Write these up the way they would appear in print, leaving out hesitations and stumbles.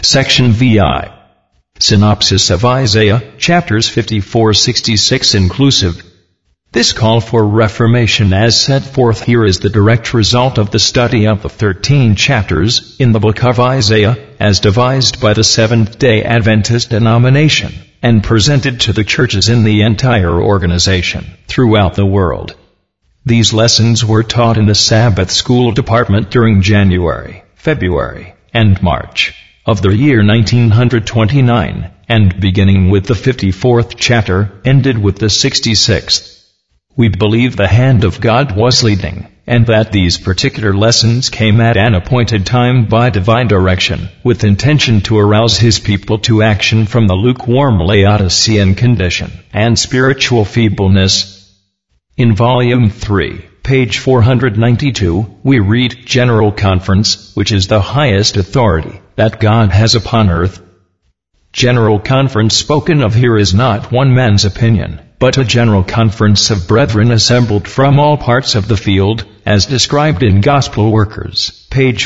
Section VI. Synopsis of Isaiah, chapters 54-66 inclusive. This call for reformation as set forth here is the direct result of the study of the 13 chapters in the book of Isaiah, as devised by the Seventh-day Adventist denomination, and presented to the churches in the entire organization throughout the world. These lessons were taught in the Sabbath School Department during January, February, and March of the year 1929, and beginning with the 54th chapter, ended with the 66th. We believe the hand of God was leading, and that these particular lessons came at an appointed time by divine direction, with intention to arouse His people to action from the lukewarm Laodicean condition and spiritual feebleness. In Volume 3, page 492, we read General Conference, which is the highest authority that God has upon earth. General Conference spoken of here is not one man's opinion, but a general conference of brethren assembled from all parts of the field, as described in Gospel Workers, page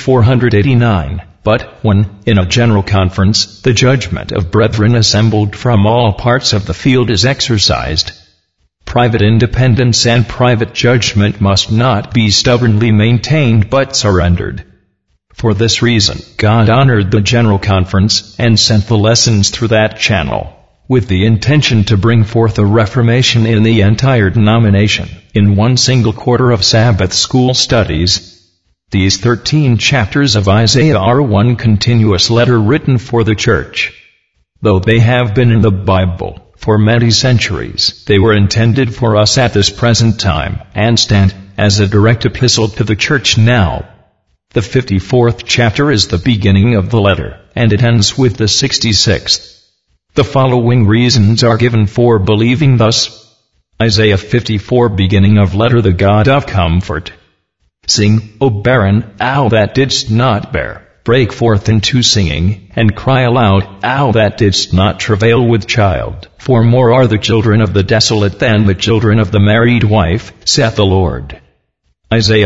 489. But when, in a general conference, the judgment of brethren assembled from all parts of the field is exercised, private independence and private judgment must not be stubbornly maintained but surrendered. For this reason, God honored the general conference and sent the lessons through that channel, with the intention to bring forth a reformation in the entire denomination, in one single quarter of Sabbath school studies. These 13 chapters of Isaiah are one continuous letter written for the church. Though they have been in the Bible for many centuries, they were intended for us at this present time, and stand as a direct epistle to the church now. The 54th chapter is the beginning of the letter, and it ends with the 66th. The following reasons are given for believing thus. Isaiah 54 beginning of letter, the God of comfort. Sing, O barren, thou that didst not bear, break forth into singing, and cry aloud, thou that didst not travail with child, for more are the children of the desolate than the children of the married wife, saith the Lord. Isaiah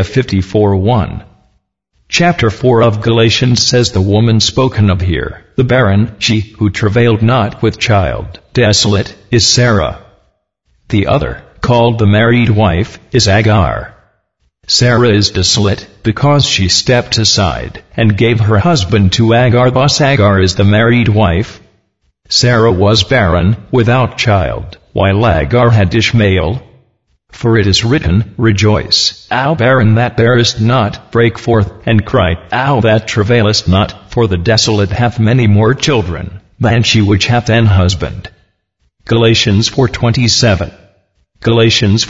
54:1. Chapter 4 of Galatians says the woman spoken of here, the barren, she who travailed not with child, desolate, is Sarah. The other, called the married wife, is Agar. Sarah is desolate, because she stepped aside, and gave her husband to Agar. Thus Agar is the married wife. Sarah was barren, without child, while Agar had Ishmael. For it is written, Rejoice, thou barren that bearest not, break forth, and cry, thou that travailest not, for the desolate hath many more children, than she which hath an husband. Galatians 4:27. Galatians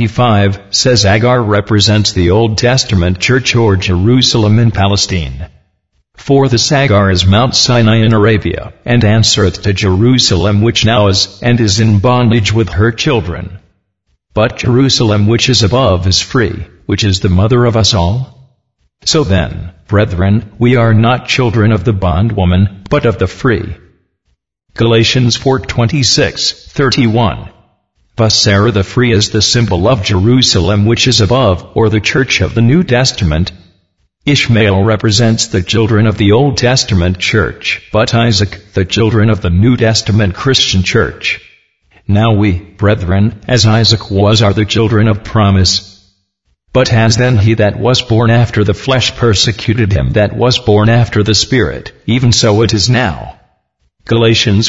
4:25 says Agar represents the Old Testament church or Jerusalem in Palestine. For this Agar is Mount Sinai in Arabia, and answereth to Jerusalem which now is, and is in bondage with her children. But Jerusalem which is above is free, which is the mother of us all. So then, brethren, we are not children of the bondwoman, but of the free. Galatians 4:26-31. Thus Sarah the free is the symbol of Jerusalem which is above, or the church of the New Testament. Ishmael represents the children of the Old Testament church, but Isaac, the children of the New Testament Christian church. Now we, brethren, as Isaac was, are the children of promise. But as then he that was born after the flesh persecuted him that was born after the Spirit, even so it is now. Galatians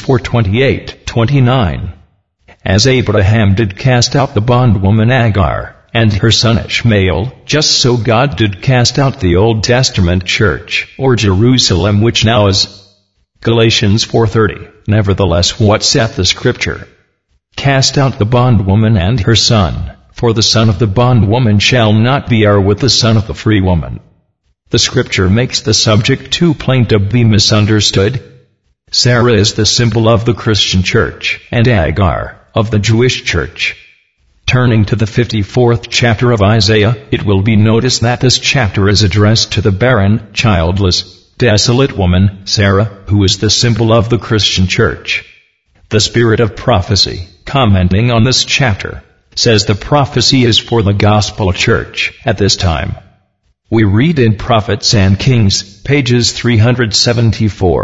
4:28-29. As Abraham did cast out the bondwoman Agar, and her son Ishmael, just so God did cast out the Old Testament church, or Jerusalem which now is. Galatians 4:30. Nevertheless what saith the Scripture? Cast out the bondwoman and her son, for the son of the bondwoman shall not be heir with the son of the free woman. The Scripture makes the subject too plain to be misunderstood. Sarah is the symbol of the Christian church, and Agar, of the Jewish church. Turning to the 54th chapter of Isaiah, it will be noticed that this chapter is addressed to the barren, childless, desolate woman, Sarah, who is the symbol of the Christian church. The Spirit of Prophecy, commenting on this chapter, says the prophecy is for the gospel church at this time. We read in Prophets and Kings, pages 374,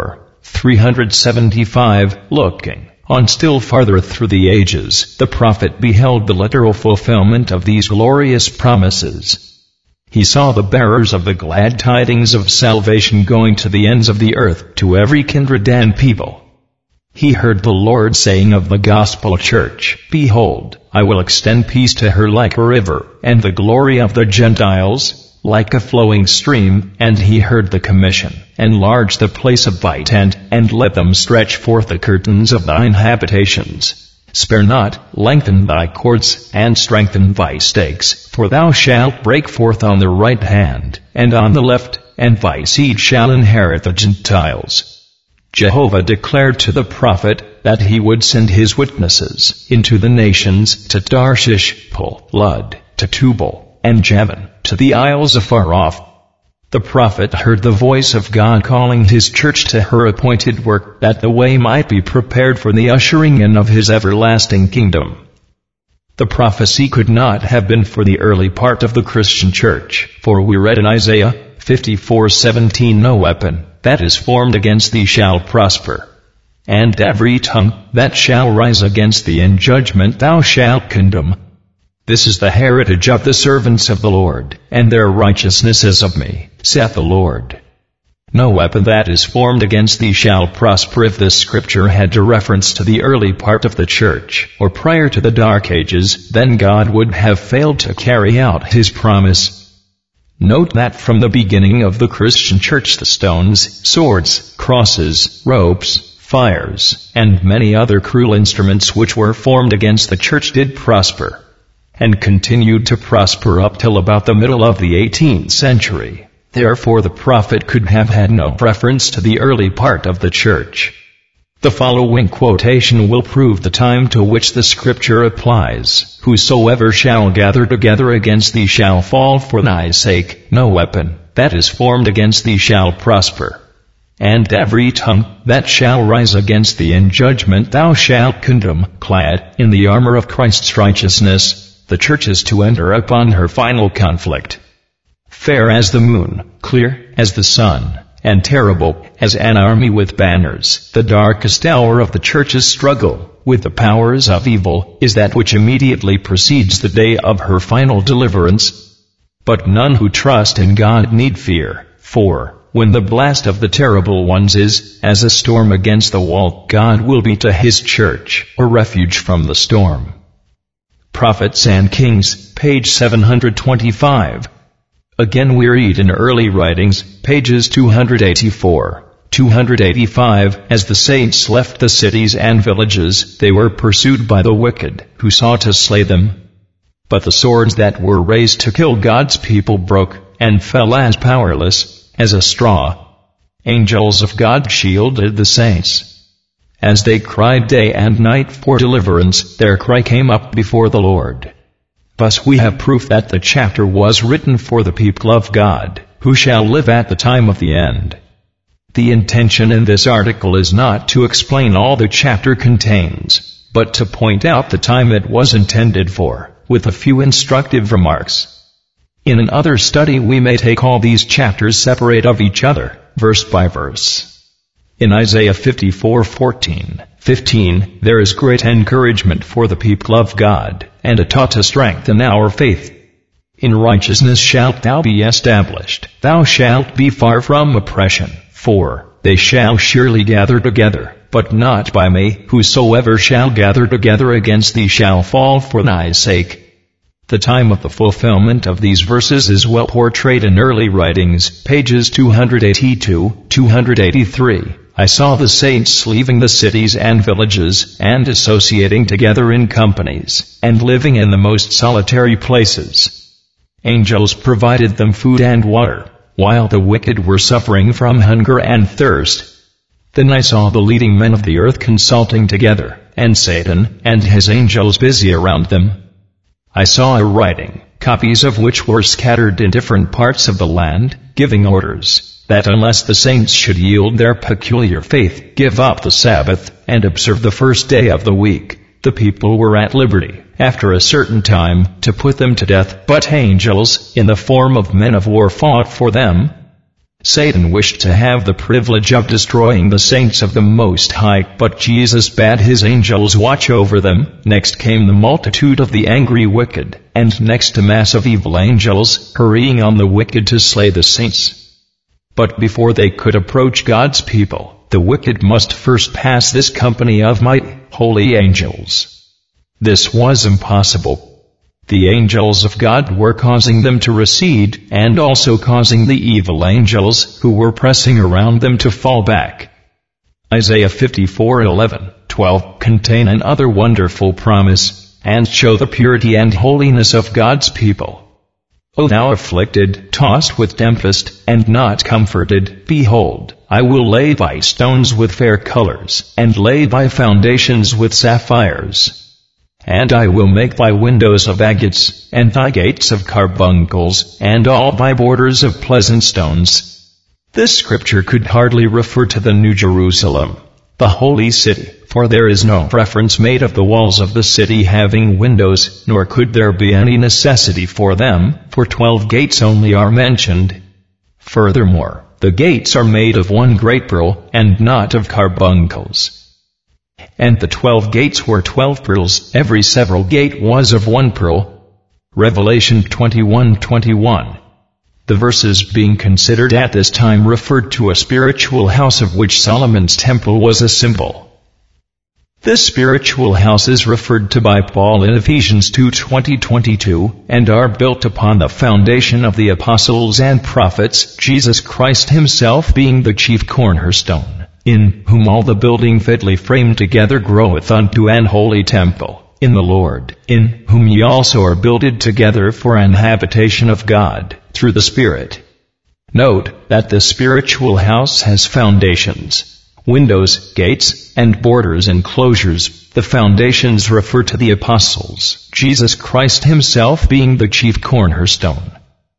375. Looking on still farther through the ages, the prophet beheld the literal fulfillment of these glorious promises. He saw the bearers of the glad tidings of salvation going to the ends of the earth, to every kindred and people. He heard the Lord saying of the gospel church, Behold, I will extend peace to her like a river, and the glory of the Gentiles like a flowing stream. And he heard the commission, Enlarge the place of thy tent, and let them stretch forth the curtains of thine habitations. Spare not, lengthen thy cords, and strengthen thy stakes, for thou shalt break forth on the right hand, and on the left, and thy seed shall inherit the Gentiles. Jehovah declared to the prophet that he would send his witnesses into the nations, to Tarshish, Pul, Lud, to Tubal, and Javan, to the isles afar off. The prophet heard the voice of God calling his church to her appointed work, that the way might be prepared for the ushering in of his everlasting kingdom. The prophecy could not have been for the early part of the Christian church, for we read in Isaiah 54:17, No weapon that is formed against thee shall prosper, and every tongue that shall rise against thee in judgment thou shalt condemn. This is the heritage of the servants of the Lord, and their righteousness is of me, saith the Lord. No weapon that is formed against thee shall prosper. If this scripture had a reference to the early part of the church, or prior to the Dark Ages, then God would have failed to carry out his promise. Note that from the beginning of the Christian church the stones, swords, crosses, ropes, fires, and many other cruel instruments which were formed against the church did prosper, and continued to prosper up till about the middle of the 18th century. Therefore the prophet could have had no reference to the early part of the church. The following quotation will prove the time to which the scripture applies. Whosoever shall gather together against thee shall fall for thy sake. No weapon that is formed against thee shall prosper. And every tongue that shall rise against thee in judgment thou shalt condemn. Clad in the armor of Christ's righteousness, the church is to enter upon her final conflict. Fair as the moon, clear as the sun, and terrible as an army with banners, the darkest hour of the church's struggle with the powers of evil is that which immediately precedes the day of her final deliverance. But none who trust in God need fear, for when the blast of the terrible ones is as a storm against the wall, God will be to his church a refuge from the storm. Prophets and Kings, page 725. Again we read in early writings, pages 284, 285, as the saints left the cities and villages, they were pursued by the wicked, who sought to slay them. But the swords that were raised to kill God's people broke, and fell as powerless as a straw. Angels of God shielded the saints. As they cried day and night for deliverance, their cry came up before the Lord. Thus we have proof that the chapter was written for the people of God, who shall live at the time of the end. The intention in this article is not to explain all the chapter contains, but to point out the time it was intended for, with a few instructive remarks. In another study we may take all these chapters separate of each other, verse by verse. In Isaiah 54:14, 15, there is great encouragement for the people of God, and a taught to strengthen our faith. In righteousness shalt thou be established, thou shalt be far from oppression, for they shall surely gather together, but not by me. Whosoever shall gather together against thee shall fall for thy sake. The time of the fulfillment of these verses is well portrayed in early writings, pages 282, 283. I saw the saints leaving the cities and villages, and associating together in companies, and living in the most solitary places. Angels provided them food and water, while the wicked were suffering from hunger and thirst. Then I saw the leading men of the earth consulting together, and Satan and his angels busy around them. I saw a writing, copies of which were scattered in different parts of the land, giving orders that unless the saints should yield their peculiar faith, give up the Sabbath, and observe the first day of the week, the people were at liberty, after a certain time, to put them to death. But angels, in the form of men of war, fought for them. Satan wished to have the privilege of destroying the saints of the Most High, but Jesus bade his angels watch over them. Next came the multitude of the angry wicked, and next a mass of evil angels, hurrying on the wicked to slay the saints. But before they could approach God's people, the wicked must first pass this company of mighty, holy angels. This was impossible. The angels of God were causing them to recede, and also causing the evil angels, who were pressing around them, to fall back. Isaiah 54:11-12 contain another wonderful promise, and show the purity and holiness of God's people. O thou afflicted, tossed with tempest, and not comforted, behold, I will lay thy stones with fair colors, and lay thy foundations with sapphires. And I will make thy windows of agates, and thy gates of carbuncles, and all thy borders of pleasant stones. This scripture could hardly refer to the New Jerusalem, the holy city, for there is no reference made of the walls of the city having windows, nor could there be any necessity for them, for 12 gates only are mentioned. Furthermore, the gates are made of one great pearl, and not of carbuncles. And the 12 gates were 12 pearls, every several gate was of one pearl. Revelation 21:21. The verses being considered at this time referred to a spiritual house of which Solomon's temple was a symbol. This spiritual house is referred to by Paul in Ephesians 2:20-22, and are built upon the foundation of the apostles and prophets, Jesus Christ himself being the chief cornerstone, in whom all the building fitly framed together groweth unto an holy temple, in the Lord, in whom ye also are builded together for an habitation of God, through the Spirit. Note that the spiritual house has foundations, windows, gates, and borders and closures. The foundations refer to the apostles, Jesus Christ himself being the chief cornerstone.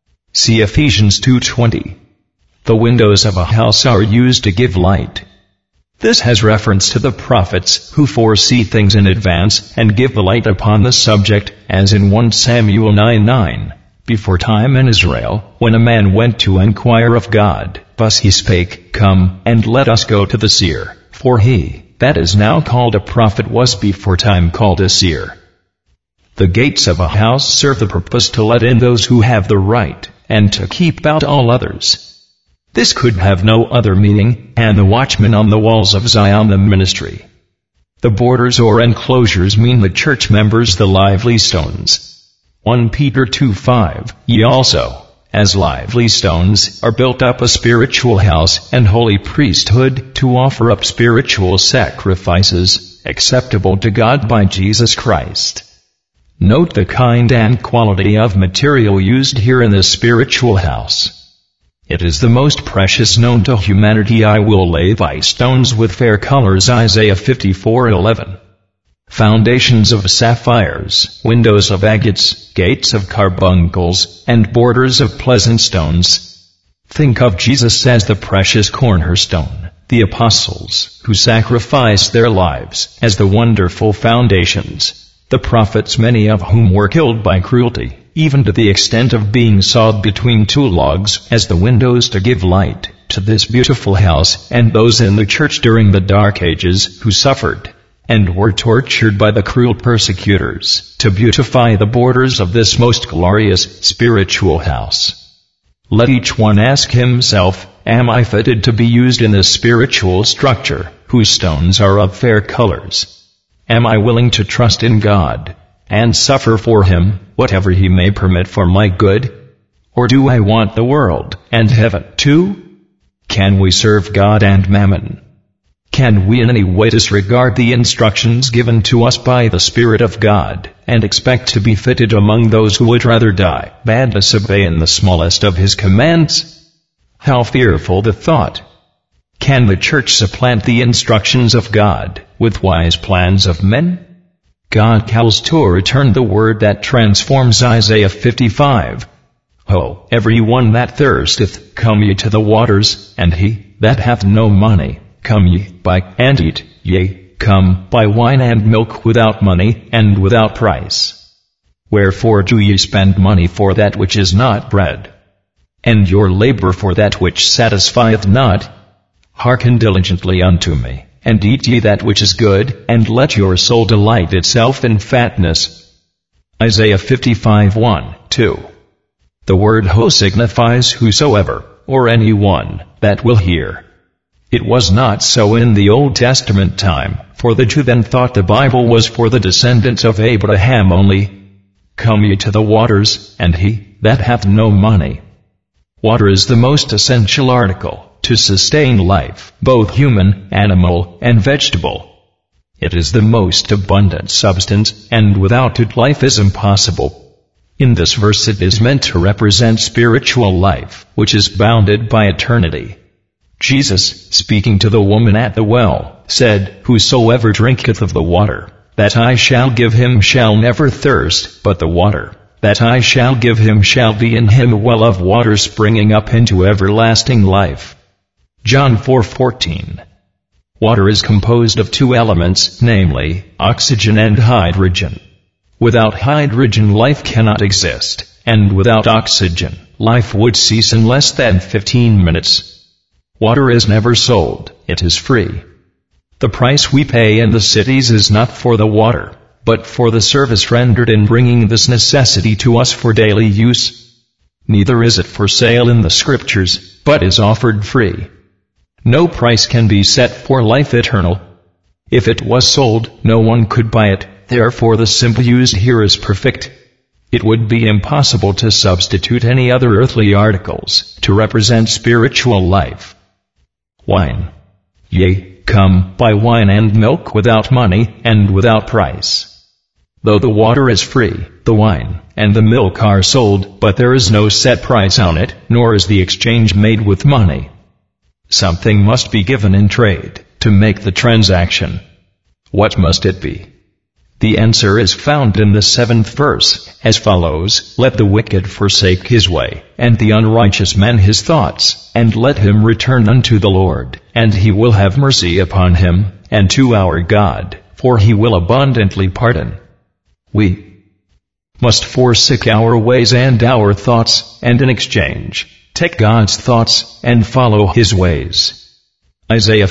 See Ephesians 2:20. The windows of a house are used to give light. This has reference to the prophets, who foresee things in advance and give the light upon the subject, as in 1 Samuel 9:9. Before time in Israel, when a man went to inquire of God, thus he spake, Come, and let us go to the seer, for he that is now called a prophet was before time called a seer. The gates of a house serve the purpose to let in those who have the right, and to keep out all others. This could have no other meaning, and the watchmen on the walls of Zion the ministry. The borders or enclosures mean the church members, the lively stones. 1 Peter 2:5, Ye also, as lively stones, are built up a spiritual house and holy priesthood, to offer up spiritual sacrifices, acceptable to God by Jesus Christ. Note the kind and quality of material used here in this spiritual house. It is the most precious known to humanity. I will lay thy stones with fair colors, Isaiah 54:11. Foundations of sapphires, windows of agates, gates of carbuncles, and borders of pleasant stones. Think of Jesus as the precious cornerstone, the apostles, who sacrificed their lives as the wonderful foundations, the prophets, many of whom were killed by cruelty, even to the extent of being sawed between two logs, as the windows to give light to this beautiful house, and those in the church during the Dark Ages who suffered and were tortured by the cruel persecutors, to beautify the borders of this most glorious spiritual house. Let each one ask himself, am I fitted to be used in this spiritual structure, whose stones are of fair colors? Am I willing to trust in God, and suffer for Him, whatever He may permit for my good? Or do I want the world, and heaven too? Can we serve God and mammon? Can we in any way disregard the instructions given to us by the Spirit of God, and expect to be fitted among those who would rather die than disobey in the smallest of His commands? How fearful the thought! Can the church supplant the instructions of God with wise plans of men? God calls to return the word that transforms, Isaiah 55. Ho, every one that thirsteth, come ye to the waters, and he that hath no money, come ye, buy and eat, yea, come, buy wine and milk without money, and without price. Wherefore do ye spend money for that which is not bread? and your labor for that which satisfieth not? Hearken diligently unto me, and eat ye that which is good, and let your soul delight itself in fatness. Isaiah 55:1-2. The word ho signifies whosoever, or any one, that will hear. It was not so in the Old Testament time, for the Jew then thought the Bible was for the descendants of Abraham only. Come ye to the waters, and he that hath no money. Water is the most essential article to sustain life, both human, animal, and vegetable. It is the most abundant substance, and without it life is impossible. In this verse it is meant to represent spiritual life, which is bounded by eternity. Jesus, speaking to the woman at the well, said, Whosoever drinketh of the water that I shall give him shall never thirst, but the water that I shall give him shall be in him a well of water springing up into everlasting life. John 4:14. Water is composed of two elements, namely, oxygen and hydrogen. Without hydrogen life cannot exist, and without oxygen, life would cease in less than 15 minutes. Water is never sold, it is free. The price we pay in the cities is not for the water, but for the service rendered in bringing this necessity to us for daily use. Neither is it for sale in the Scriptures, but is offered free. No price can be set for life eternal. If it was sold, no one could buy it, therefore the symbol used here is perfect. It would be impossible to substitute any other earthly articles to represent spiritual life. Wine. Yea, come, buy wine and milk without money, and without price. Though the water is free, the wine and the milk are sold, but there is no set price on it, nor is the exchange made with money. Something must be given in trade to make the transaction. What must it be? The answer is found in the 7th verse, as follows, Let the wicked forsake his way, and the unrighteous man his thoughts, and let him return unto the Lord, and he will have mercy upon him, and to our God, for he will abundantly pardon. We must forsake our ways and our thoughts, and in exchange, take God's thoughts, and follow his ways. Isaiah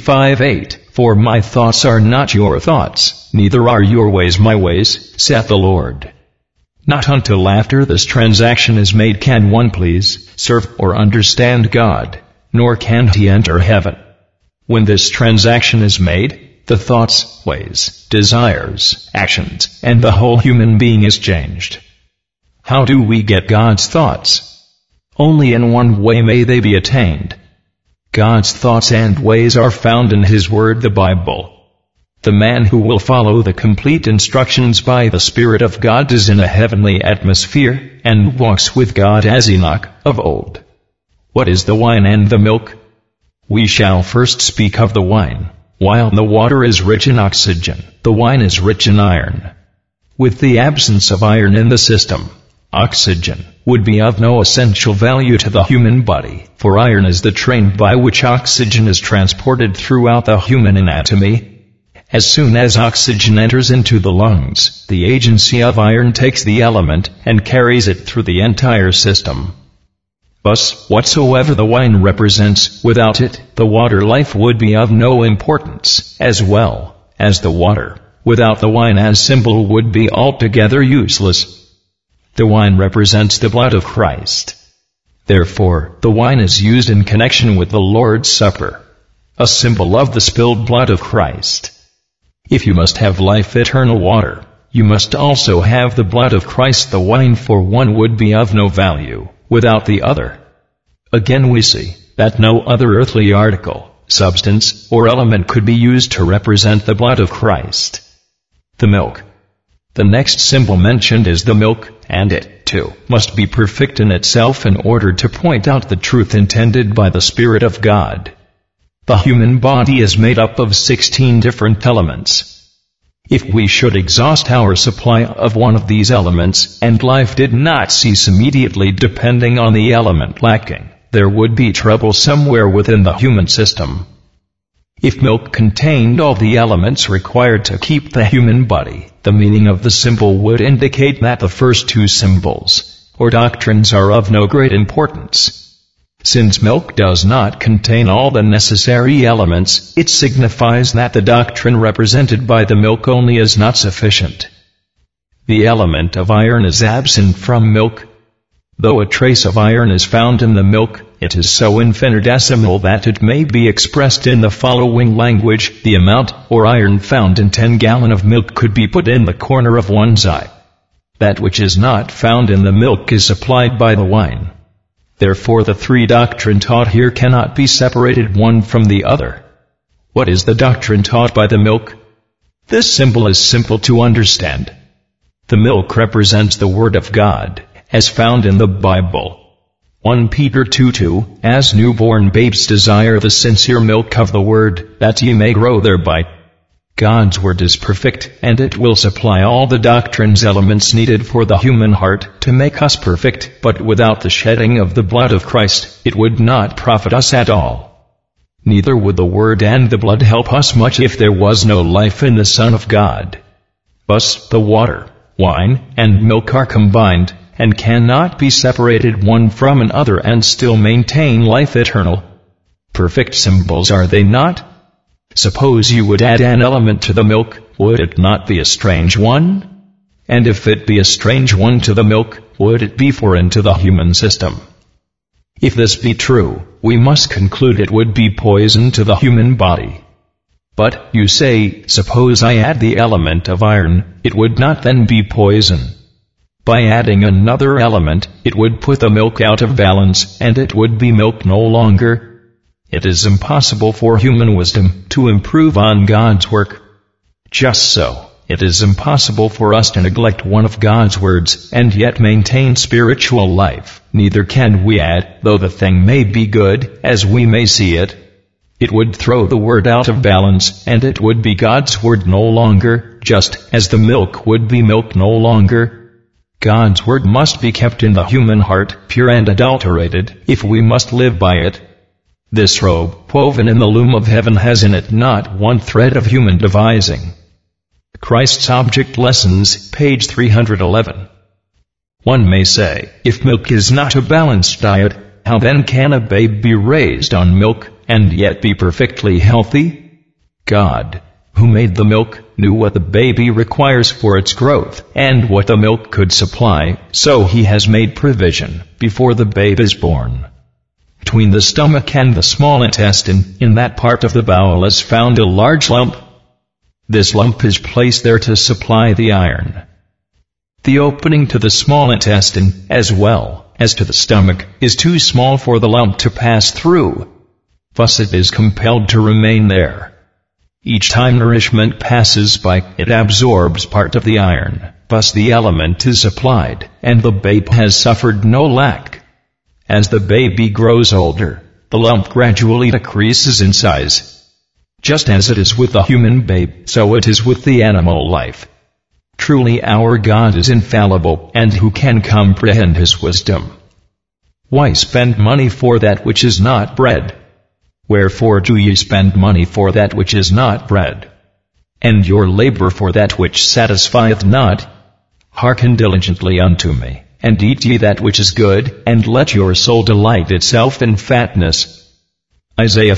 55:8, For my thoughts are not your thoughts, neither are your ways my ways, saith the Lord. Not until after this transaction is made can one please, serve, or understand God, nor can he enter heaven. When this transaction is made, the thoughts, ways, desires, actions, and the whole human being is changed. How do we get God's thoughts? Only in one way may they be attained. God's thoughts and ways are found in His Word, the Bible. The man who will follow the complete instructions by the Spirit of God is in a heavenly atmosphere, and walks with God as Enoch of old. What is the wine and the milk? We shall first speak of the wine. While the water is rich in oxygen, the wine is rich in iron. With the absence of iron in the system, oxygen would be of no essential value to the human body, for iron is the train by which oxygen is transported throughout the human anatomy. As soon as oxygen enters into the lungs, the agency of iron takes the element and carries it through the entire system. Thus, whatsoever the wine represents, without it, the water life would be of no importance, as well as the water, without the wine as symbol, would be altogether useless. The wine represents the blood of Christ. Therefore, the wine is used in connection with the Lord's Supper, a symbol of the spilled blood of Christ. If you must have life eternal water, you must also have the blood of Christ. The wine for one would be of no value without the other. Again we see that no other earthly article, substance, or element could be used to represent the blood of Christ. The milk. The next symbol mentioned is the milk, and it, too, must be perfect in itself in order to point out the truth intended by the Spirit of God. The human body is made up of 16 different elements. If we should exhaust our supply of one of these elements, and life did not cease immediately depending on the element lacking, there would be trouble somewhere within the human system. If milk contained all the elements required to keep the human body, the meaning of the symbol would indicate that the first two symbols, or doctrines are of no great importance. Since milk does not contain all the necessary elements, it signifies that the doctrine represented by the milk only is not sufficient. The element of iron is absent from milk. Though a trace of iron is found in the milk, it is so infinitesimal that it may be expressed in the following language: the amount or iron found in 10 gallons of milk could be put in the corner of one's eye. That which is not found in the milk is supplied by the wine. Therefore the three doctrine taught here cannot be separated one from the other. What is the doctrine taught by the milk? This symbol is simple to understand. The milk represents the Word of God, as found in the Bible. 1 Peter 2:2, as newborn babes desire the sincere milk of the Word, that ye may grow thereby. God's Word is perfect, and it will supply all the doctrine's elements needed for the human heart to make us perfect, but without the shedding of the blood of Christ, it would not profit us at all. Neither would the Word and the blood help us much if there was no life in the Son of God. Thus, the water, wine, and milk are combined, and cannot be separated one from another and still maintain life eternal. Perfect symbols are they not? Suppose you would add an element to the milk, would it not be a strange one? And if it be a strange one to the milk, would it be foreign to the human system? If this be true, we must conclude it would be poison to the human body. But, you say, suppose I add the element of iron, it would not then be poison. By adding another element, it would put the milk out of balance, and it would be milk no longer. It is impossible for human wisdom to improve on God's work. Just so, it is impossible for us to neglect one of God's words and yet maintain spiritual life. Neither can we add, though the thing may be good, as we may see it. It would throw the word out of balance, and it would be God's word no longer, just as the milk would be milk no longer. God's word must be kept in the human heart, pure and adulterated, if we must live by it. This robe, woven in the loom of heaven, has in it not one thread of human devising. Christ's Object Lessons, page 311. One may say, if milk is not a balanced diet, how then can a babe be raised on milk, and yet be perfectly healthy? God, who made the milk, knew what the baby requires for its growth, and what the milk could supply, so He has made provision, before the babe is born. Between the stomach and the small intestine, in that part of the bowel is found a large lump. This lump is placed there to supply the iron. The opening to the small intestine, as well as to the stomach, is too small for the lump to pass through. Thus it is compelled to remain there. Each time nourishment passes by, it absorbs part of the iron. Thus the element is supplied, and the babe has suffered no lack. As the baby grows older, the lump gradually decreases in size. Just as it is with the human babe, so it is with the animal life. Truly our God is infallible, and who can comprehend His wisdom? Why spend money for that which is not bread? Wherefore do ye spend money for that which is not bread? And your labor for that which satisfieth not? Hearken diligently unto me, and eat ye that which is good, and let your soul delight itself in fatness. Isaiah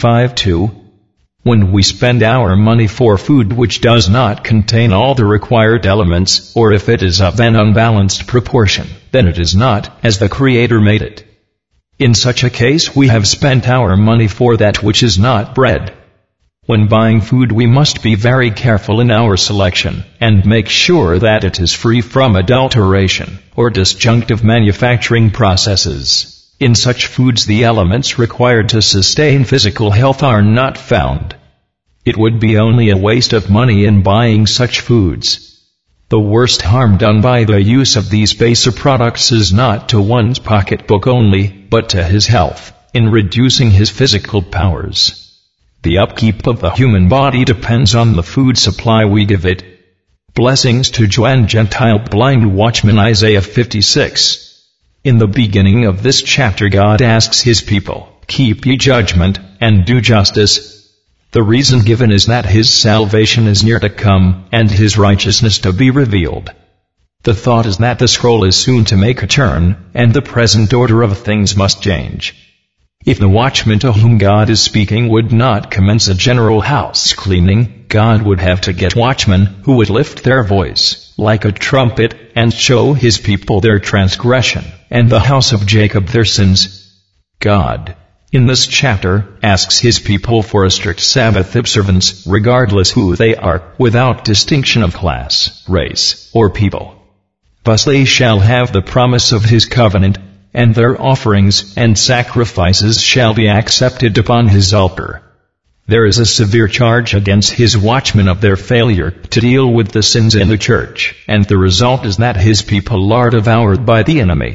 55:2. When we spend our money for food which does not contain all the required elements, or if it is of an unbalanced proportion, then it is not as the Creator made it. In such a case we have spent our money for that which is not bread. When buying food we must be very careful in our selection, and make sure that it is free from adulteration, or disjunctive manufacturing processes. In such foods the elements required to sustain physical health are not found. It would be only a waste of money in buying such foods. The worst harm done by the use of these baser products is not to one's pocketbook only, but to his health, in reducing his physical powers. The upkeep of the human body depends on the food supply we give it. Blessings to Jew and Gentile blind watchman. Isaiah 56. In the beginning of this chapter God asks His people, keep ye judgment, and do justice. The reason given is that His salvation is near to come, and His righteousness to be revealed. The thought is that the scroll is soon to make a turn, and the present order of things must change. If the watchman to whom God is speaking would not commence a general house cleaning, God would have to get watchmen who would lift their voice, like a trumpet, and show His people their transgression, and the house of Jacob their sins. God, in this chapter, asks His people for a strict Sabbath observance, regardless who they are, without distinction of class, race, or people. Thus they shall have the promise of His covenant, and their offerings and sacrifices shall be accepted upon His altar. There is a severe charge against His watchmen of their failure to deal with the sins in the church, and the result is that His people are devoured by the enemy.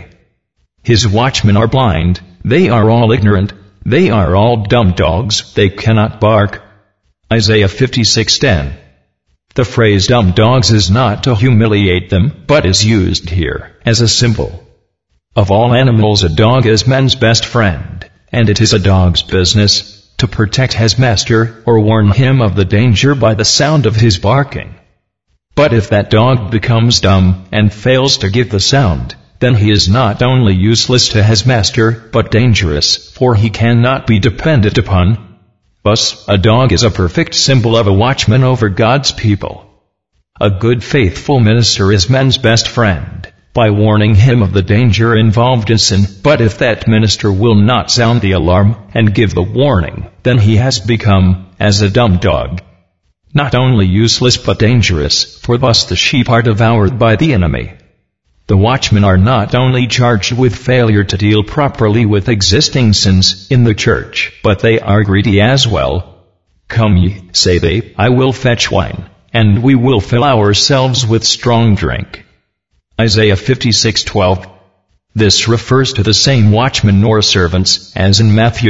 His watchmen are blind, they are all ignorant, they are all dumb dogs, they cannot bark. Isaiah 56:10. The phrase dumb dogs is not to humiliate them, but is used here as a symbol. Of all animals, a dog is man's best friend, and it is a dog's business to protect his master or warn him of the danger by the sound of his barking. But if that dog becomes dumb and fails to give the sound, then he is not only useless to his master, but dangerous, for he cannot be depended upon. Thus, a dog is a perfect symbol of a watchman over God's people. A good faithful minister is man's best friend, by warning him of the danger involved in sin. But if that minister will not sound the alarm and give the warning, then he has become as a dumb dog. Not only useless but dangerous, for thus the sheep are devoured by the enemy. The watchmen are not only charged with failure to deal properly with existing sins in the church, but they are greedy as well. Come ye, say they, I will fetch wine, and we will fill ourselves with strong drink. Isaiah 56:12. This refers to the same watchmen or servants as in Matthew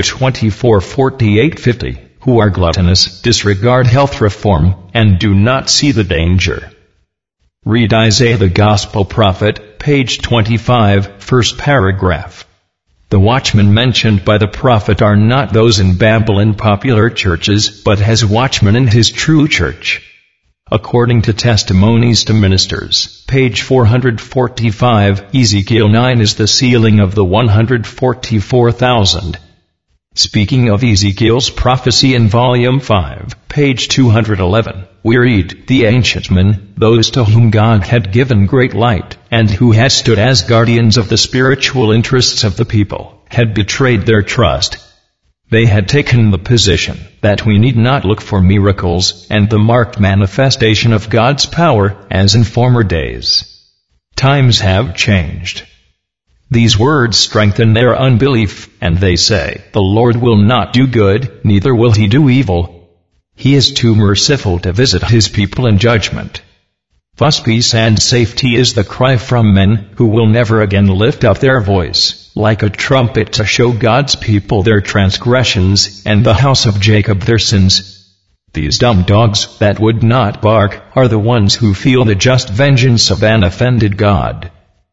24:48-50, who are gluttonous, disregard health reform, and do not see the danger. Read Isaiah the Gospel Prophet, page 25, first paragraph. The watchmen mentioned by the prophet are not those in Babylon popular churches, but his watchmen in his true church. According to Testimonies to Ministers, page 445, Ezekiel 9 is the sealing of the 144,000. Speaking of Ezekiel's prophecy in volume 5, page 211, we read, the ancient men, those to whom God had given great light, and who had stood as guardians of the spiritual interests of the people, had betrayed their trust. They had taken the position that we need not look for miracles and the marked manifestation of God's power as in former days. Times have changed. These words strengthen their unbelief, and they say, the Lord will not do good, neither will He do evil. He is too merciful to visit His people in judgment. Thus peace and safety is the cry from men who will never again lift up their voice, like a trumpet, to show God's people their transgressions and the house of Jacob their sins. These dumb dogs that would not bark are the ones who feel the just vengeance of an offended God.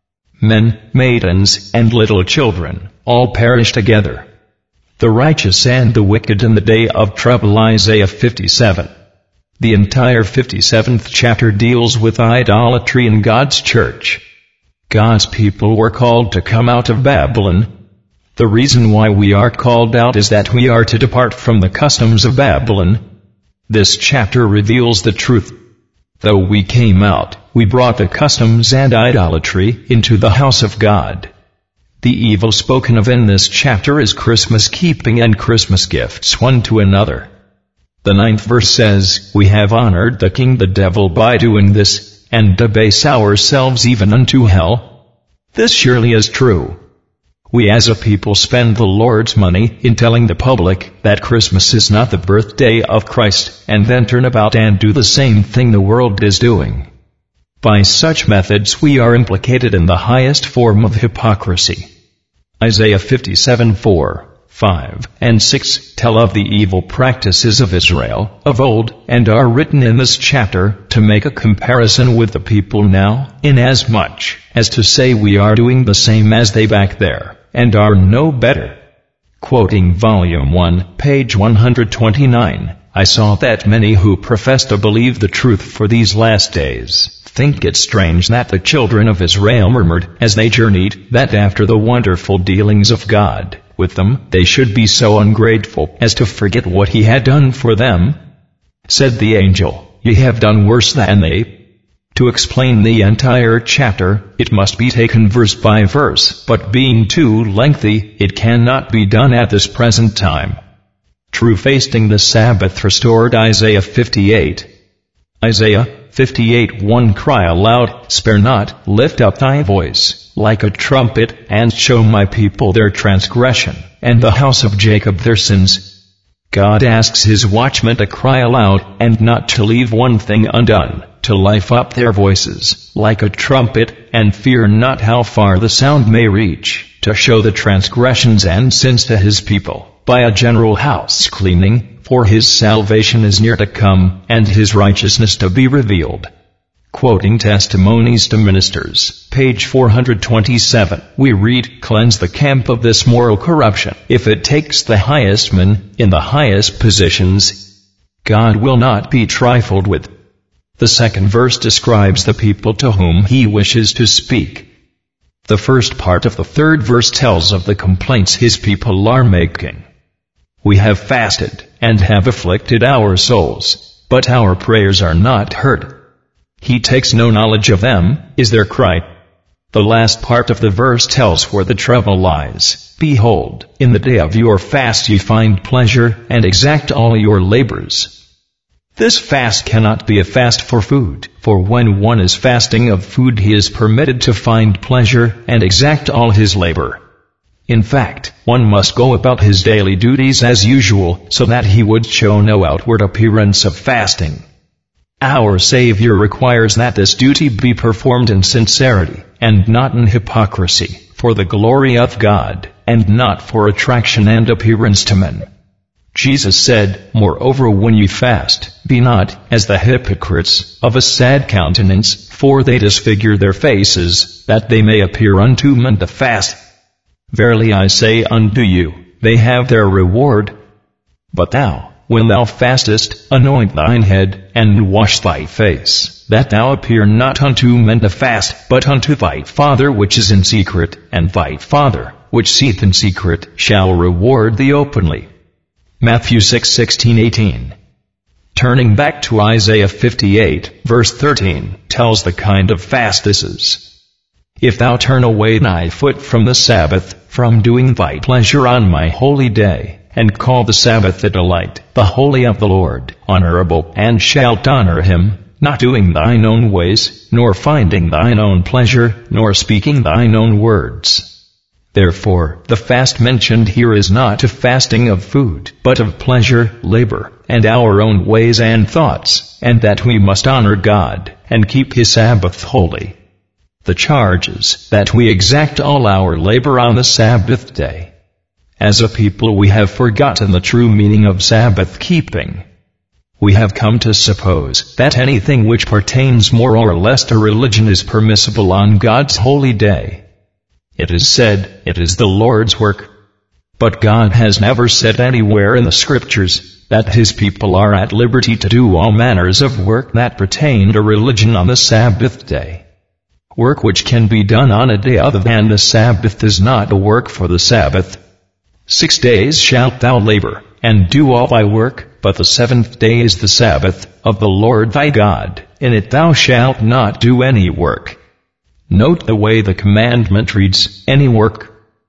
Men, maidens, and little children, all perish together. The righteous and the wicked in the day of trouble. Isaiah 57. The entire 57th chapter deals with idolatry in God's church. God's people were called to come out of Babylon. The reason why we are called out is that we are to depart from the customs of Babylon. This chapter reveals the truth. Though we came out, we brought the customs and idolatry into the house of God. The evil spoken of in this chapter is Christmas keeping and Christmas gifts one to another. The 9th verse says, we have honored the king the devil by doing this, and debase ourselves even unto hell. This surely is true. We as a people spend the Lord's money in telling the public that Christmas is not the birthday of Christ, and then turn about and do the same thing the world is doing. By such methods we are implicated in the highest form of hypocrisy. Isaiah 57:4, 5, and 6 tell of the evil practices of Israel of old, and are written in this chapter to make a comparison with the people now, inasmuch as to say we are doing the same as they back there, and are no better. Quoting Volume 1, page 129, I saw that many who profess to believe the truth for these last days Think it strange that the children of Israel murmured as they journeyed, that after the wonderful dealings of God with them, they should be so ungrateful as to forget what He had done for them? Said the angel, "Ye have done worse than they." To explain the entire chapter, it must be taken verse by verse, but being too lengthy, it cannot be done at this present time. True fasting the Sabbath restored Isaiah 58. Isaiah 58:1 Cry aloud, spare not, lift up thy voice, like a trumpet, and show my people their transgression, and the house of Jacob their sins. God asks His watchmen to cry aloud, and not to leave one thing undone, to lift up their voices, like a trumpet, and fear not how far the sound may reach, to show the transgressions and sins to His people, by a general house cleaning, for His salvation is near to come, and His righteousness to be revealed. Quoting Testimonies to Ministers, page 427, we read, Cleanse the camp of this moral corruption. If it takes the highest men in the highest positions, God will not be trifled with. The second verse describes the people to whom He wishes to speak. The first part of the third verse tells of the complaints His people are making. We have fasted, and have afflicted our souls, but our prayers are not heard. He takes no knowledge of them, is their cry. The last part of the verse tells where the trouble lies. Behold, in the day of your fast ye find pleasure, and exact all your labors. This fast cannot be a fast for food, for when one is fasting of food he is permitted to find pleasure, and exact all his labor. In fact, one must go about his daily duties as usual, so that he would show no outward appearance of fasting. Our Savior requires that this duty be performed in sincerity, and not in hypocrisy, for the glory of God, and not for attraction and appearance to men. Jesus said, Moreover, when ye fast, be not, as the hypocrites, of a sad countenance, for they disfigure their faces, that they may appear unto men to fast. Verily I say unto you, they have their reward. But thou, when thou fastest, anoint thine head, and wash thy face, that thou appear not unto men to fast, but unto thy Father which is in secret, and thy Father, which seeth in secret, shall reward thee openly. Matthew 6:16-18. Turning back to Isaiah 58, verse 13, tells the kind of fast this is. If thou turn away thy foot from the Sabbath, from doing thy pleasure on my holy day, and call the Sabbath a delight, the holy of the Lord, honorable, and shalt honor Him, not doing thine own ways, nor finding thine own pleasure, nor speaking thine own words. Therefore, the fast mentioned here is not a fasting of food, but of pleasure, labor, and our own ways and thoughts, and that we must honor God, and keep His Sabbath holy. The charge is that we exact all our labor on the Sabbath day. As a people we have forgotten the true meaning of Sabbath keeping. We have come to suppose that anything which pertains more or less to religion is permissible on God's holy day. It is said, it is the Lord's work. But God has never said anywhere in the Scriptures that His people are at liberty to do all manners of work that pertain to religion on the Sabbath day. Work which can be done on a day other than the Sabbath is not a work for the Sabbath. 6 days shalt thou labor, and do all thy work, but the seventh day is the Sabbath of the Lord thy God. In it thou shalt not do any work. Note the way the commandment reads, any work.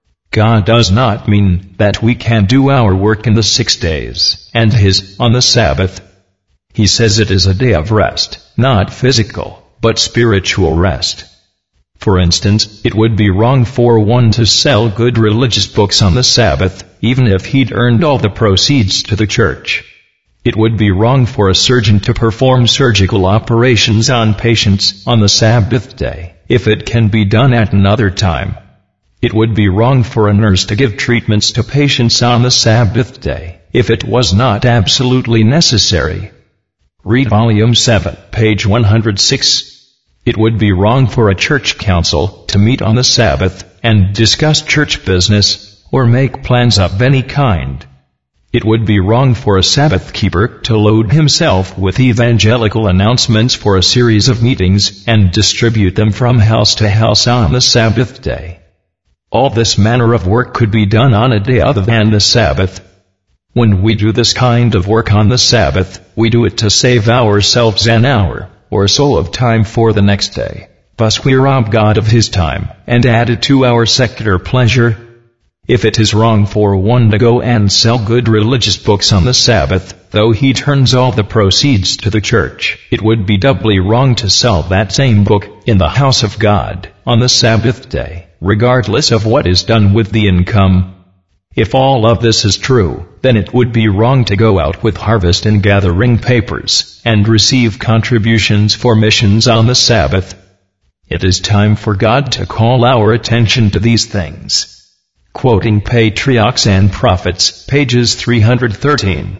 God does not mean that we can do our work in the 6 days, and His on the Sabbath. He says it is a day of rest, not physical, but spiritual rest. For instance, it would be wrong for one to sell good religious books on the Sabbath, even if he'd earned all the proceeds to the church. It would be wrong for a surgeon to perform surgical operations on patients on the Sabbath day, if it can be done at another time. It would be wrong for a nurse to give treatments to patients on the Sabbath day, if it was not absolutely necessary. Read Volume 7, page 106. It would be wrong for a church council to meet on the Sabbath and discuss church business or make plans of any kind. It would be wrong for a Sabbath keeper to load himself with evangelical announcements for a series of meetings and distribute them from house to house on the Sabbath day. All this manner of work could be done on a day other than the Sabbath. When we do this kind of work on the Sabbath, we do it to save ourselves an hour or so of time for the next day. Thus we rob God of His time and add it to our secular pleasure. If it is wrong for one to go and sell good religious books on the Sabbath, though he turns all the proceeds to the church, it would be doubly wrong to sell that same book in the house of God on the Sabbath day, regardless of what is done with the income. If all of this is true, then it would be wrong to go out with harvest and gathering papers and receive contributions for missions on the Sabbath. It is time for God to call our attention to these things. Quoting Patriarchs and Prophets, pages 313,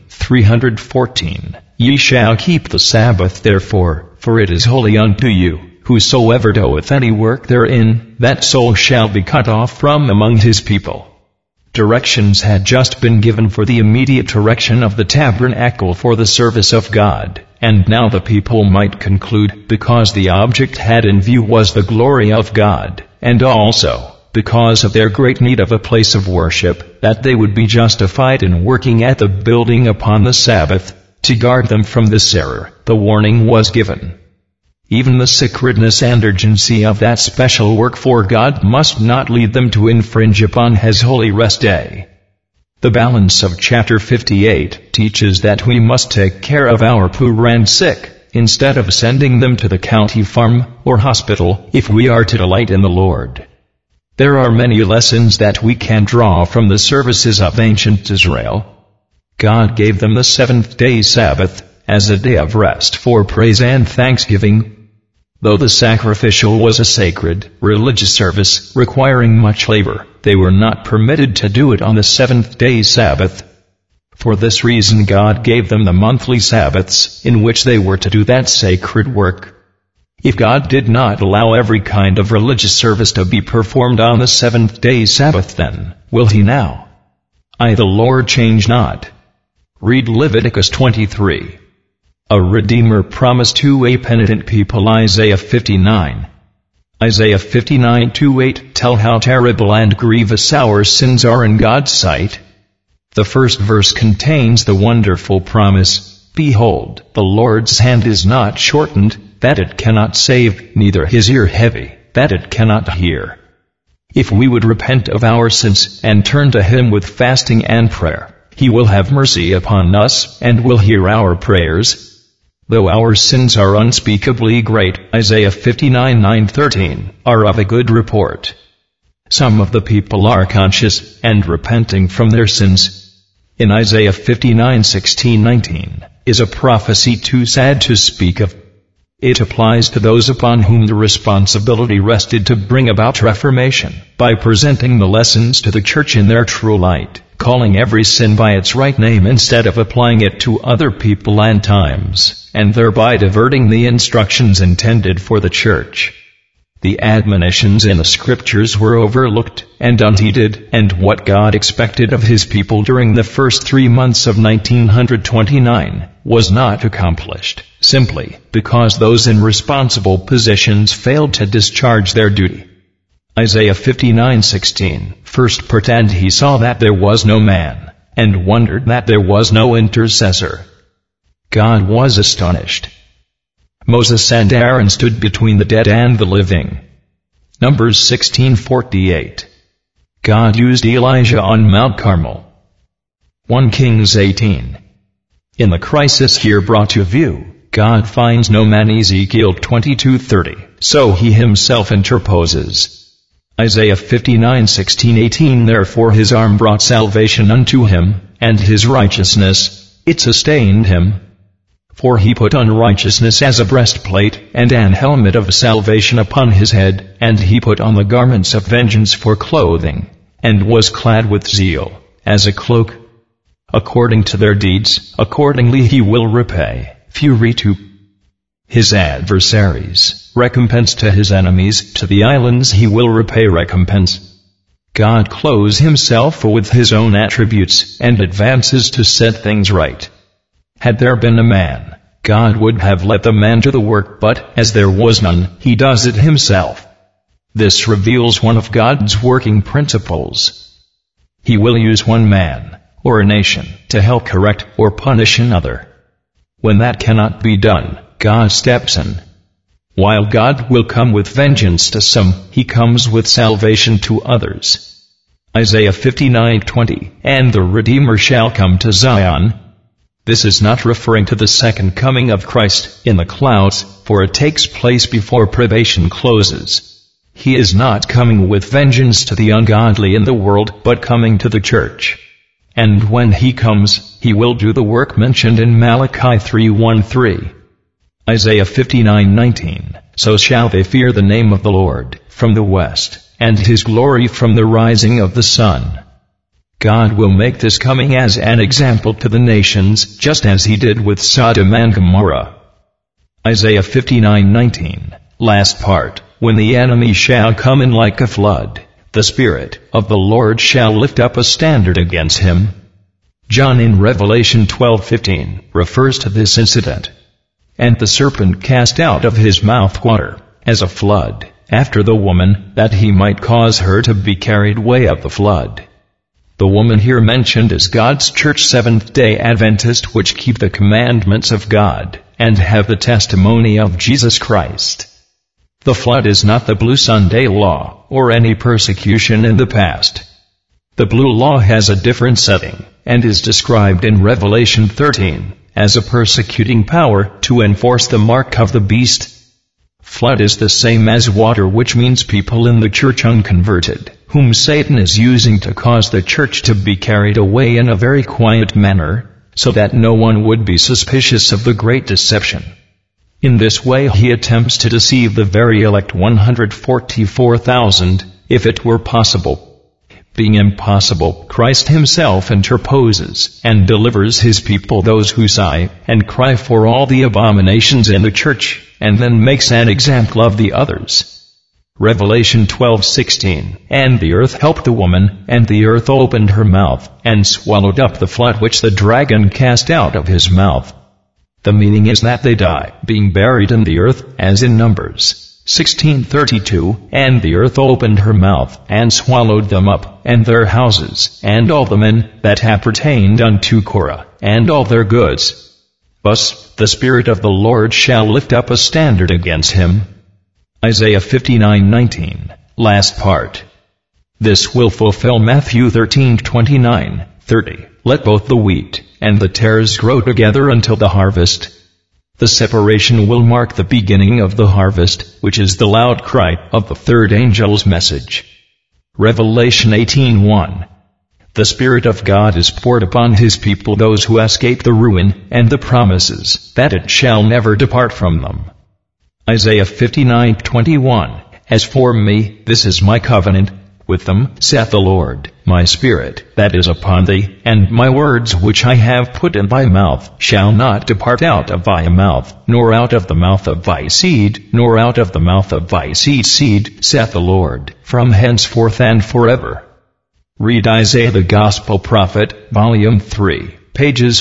314. Ye shall keep the Sabbath therefore, for it is holy unto you. Whosoever doeth any work therein, that soul shall be cut off from among his people. Directions had just been given for the immediate erection of the tabernacle for the service of God, and now the people might conclude, because the object had in view was the glory of God, and also because of their great need of a place of worship, that they would be justified in working at the building upon the Sabbath. To guard them from this error, the warning was given. Even the sacredness and urgency of that special work for God must not lead them to infringe upon His holy rest day. The balance of chapter 58 teaches that we must take care of our poor and sick, instead of sending them to the county farm or hospital, if we are to delight in the Lord. There are many lessons that we can draw from the services of ancient Israel. God gave them the seventh-day Sabbath as a day of rest for praise and thanksgiving. Though the sacrificial was a sacred, religious service requiring much labor, they were not permitted to do it on the seventh-day Sabbath. For this reason God gave them the monthly Sabbaths in which they were to do that sacred work. If God did not allow every kind of religious service to be performed on the seventh-day Sabbath, then will He now? I, the Lord, change not. Read Leviticus 23. A Redeemer promised to a penitent people, Isaiah 59. Isaiah 59:2-8 tell how terrible and grievous our sins are in God's sight. The first verse contains the wonderful promise, Behold, the Lord's hand is not shortened, that it cannot save, neither His ear heavy, that it cannot hear. If we would repent of our sins and turn to Him with fasting and prayer, He will have mercy upon us and will hear our prayers. Though our sins are unspeakably great, Isaiah 59:9-13, are of a good report. Some of the people are conscious and repenting from their sins. In Isaiah 59:16-19 is a prophecy too sad to speak of. It applies to those upon whom the responsibility rested to bring about reformation, by presenting the lessons to the church in their true light, calling every sin by its right name instead of applying it to other people and times, and thereby diverting the instructions intended for the church. The admonitions in the Scriptures were overlooked and unheeded, and what God expected of His people during the first 3 months of 1929 was not accomplished, simply because those in responsible positions failed to discharge their duty. Isaiah 59:16 first pretend he saw that there was no man, and wondered that there was no intercessor. God was astonished. Moses and Aaron stood between the dead and the living. Numbers 16:48. God used Elijah on Mount Carmel. 1 Kings 18. In the crisis here brought to view, God finds no man, Ezekiel 22:30, so He Himself interposes. Isaiah 59:16-18 Therefore His arm brought salvation unto him, and His righteousness, it sustained him. For He put on righteousness as a breastplate, and an helmet of salvation upon His head, and He put on the garments of vengeance for clothing, and was clad with zeal, as a cloak. According to their deeds, accordingly He will repay, fury to His adversaries, recompense to His enemies, to the islands He will repay recompense. God clothes himself with his own attributes and advances to set things right. Had there been a man, God would have let the man do the work, but as there was none, he does it himself. This reveals one of God's working principles. He will use one man, or a nation, to help correct or punish another. When that cannot be done, God steps in. While God will come with vengeance to some, he comes with salvation to others. Isaiah 59:20, and the Redeemer shall come to Zion. This is not referring to the second coming of Christ in the clouds, for it takes place before probation closes. He is not coming with vengeance to the ungodly in the world, but coming to the church. And when he comes, he will do the work mentioned in Malachi 3:1-3. Isaiah 59:19, so shall they fear the name of the Lord from the west, and his glory from the rising of the sun. God will make this coming as an example to the nations, just as he did with Sodom and Gomorrah. Isaiah 59:19, last part, when the enemy shall come in like a flood, the Spirit of the Lord shall lift up a standard against him. John in Revelation 12:15 refers to this incident. And the serpent cast out of his mouth water, as a flood, after the woman, that he might cause her to be carried away of the flood. The woman here mentioned is God's church, Seventh-day Adventist, which keep the commandments of God, and have the testimony of Jesus Christ. The flood is not the Blue Sunday law, or any persecution in the past. The blue law has a different setting, and is described in Revelation 13, as a persecuting power to enforce the mark of the beast. Flood is the same as water, which means people in the church unconverted, whom Satan is using to cause the church to be carried away in a very quiet manner, so that no one would be suspicious of the great deception. In this way he attempts to deceive the very elect 144,000, if it were possible. Being impossible, Christ himself interposes and delivers his people, those who sigh and cry for all the abominations in the church, and then makes an example of the others. Revelation 12:16, and the earth helped the woman, and the earth opened her mouth, and swallowed up the flood which the dragon cast out of his mouth. The meaning is that they die, being buried in the earth, as in Numbers 16:32, and the earth opened her mouth, and swallowed them up, and their houses, and all the men that appertained unto Korah, and all their goods. Thus the Spirit of the Lord shall lift up a standard against him. Isaiah 59:19, last part. This will fulfill Matthew 13:29-30, let both the wheat and the tares grow together until the harvest. The separation will mark the beginning of the harvest, which is the loud cry of the third angel's message. Revelation 18:1. The Spirit of God is poured upon his people, those who escape the ruin, and the promises that it shall never depart from them. Isaiah 59:21. As for me, this is my covenant with them, saith the Lord, my Spirit that is upon thee, and my words which I have put in thy mouth shall not depart out of thy mouth, nor out of the mouth of thy seed, nor out of the mouth of thy seed's seed, saith the Lord, from henceforth and forever. Read Isaiah the Gospel Prophet, Volume 3, pages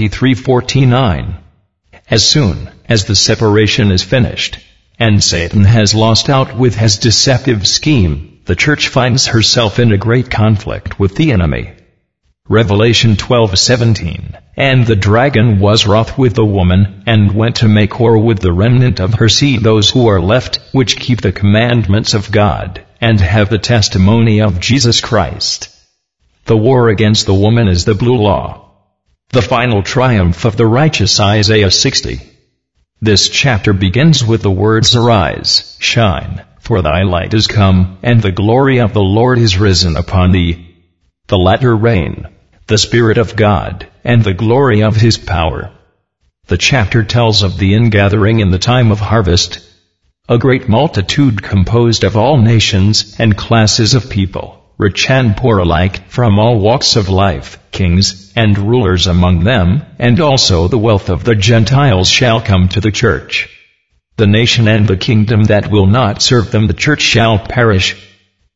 43-49. As soon as the separation is finished, and Satan has lost out with his deceptive scheme, the church finds herself in a great conflict with the enemy. Revelation 12:17, and the dragon was wroth with the woman, and went to make war with the remnant of her seed, those who are left, which keep the commandments of God, and have the testimony of Jesus Christ. The war against the woman is the blue law. The final triumph of the righteous, Isaiah 60. This chapter begins with the words, Arise, shine, for thy light is come, and the glory of the Lord is risen upon thee. The latter rain, the Spirit of God, and the glory of his power. The chapter tells of the ingathering in the time of harvest. A great multitude composed of all nations and classes of people, rich and poor alike, from all walks of life, kings and rulers among them, and also the wealth of the Gentiles shall come to the church. The nation and the kingdom that will not serve them, the church, shall perish.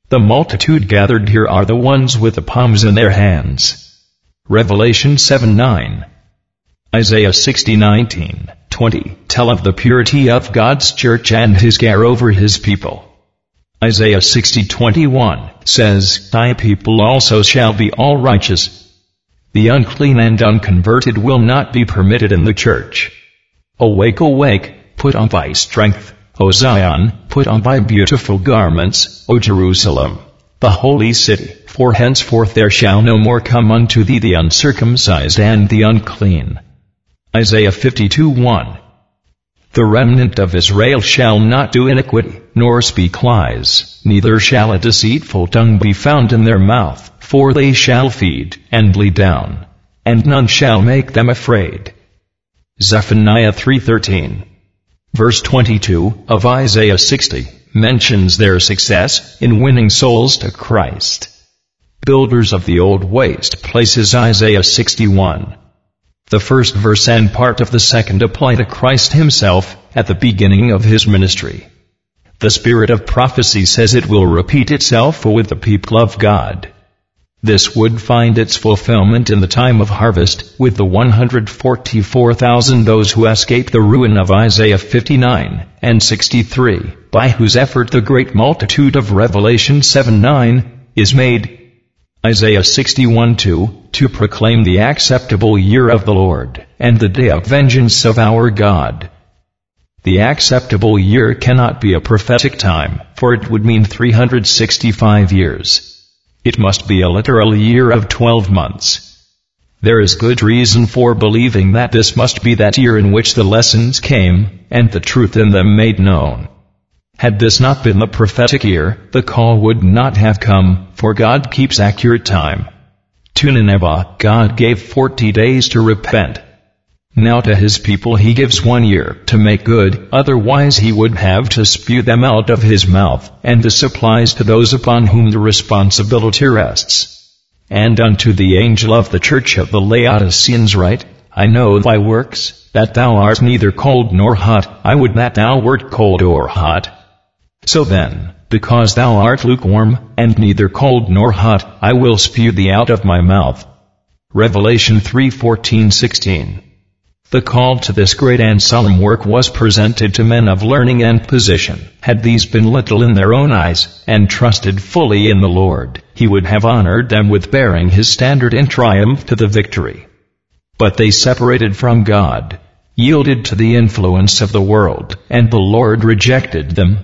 The multitude gathered here are the ones with the palms in their hands. Revelation 7:9. Isaiah 60:19-20 tell of the purity of God's church and his care over his people. Isaiah 60:21 says, "Thy people also shall be all righteous." The unclean and unconverted will not be permitted in the church. Awake, awake, put on thy strength, O Zion, put on thy beautiful garments, O Jerusalem, the holy city, for henceforth there shall no more come unto thee the uncircumcised and the unclean. Isaiah 52:1. The remnant of Israel shall not do iniquity, nor speak lies, neither shall a deceitful tongue be found in their mouth, for they shall feed, and lie down, and none shall make them afraid. Zephaniah 3:13. Verse 22 of Isaiah 60 mentions their success in winning souls to Christ. Builders of the old waste places Isaiah 61. The first verse and part of the second apply to Christ himself at the beginning of his ministry. The spirit of prophecy says it will repeat itself with the people of God. This would find its fulfillment in the time of harvest, with the 144,000 those who escaped the ruin of Isaiah 59 and 63, by whose effort the great multitude of Revelation 7:9 is made. Isaiah 61:2, to proclaim the acceptable year of the Lord, and the day of vengeance of our God. The acceptable year cannot be a prophetic time, for it would mean 365 years. It must be a literal year of 12 months. There is good reason for believing that this must be that year in which the lessons came, and the truth in them made known. Had this not been the prophetic year, the call would not have come, for God keeps accurate time. To Nineveh, God gave 40 days to repent. Now to his people he gives 1 year to make good, otherwise he would have to spew them out of his mouth, and this applies to those upon whom the responsibility rests. And unto the angel of the church of the Laodiceans write, I know thy works, that thou art neither cold nor hot. I would that thou wert cold or hot. So then, because thou art lukewarm, and neither cold nor hot, I will spew thee out of my mouth. Revelation 3:14-16. The call to this great and solemn work was presented to men of learning and position. Had these been little in their own eyes, and trusted fully in the Lord, he would have honored them with bearing his standard in triumph to the victory. But they separated from God, yielded to the influence of the world, and the Lord rejected them.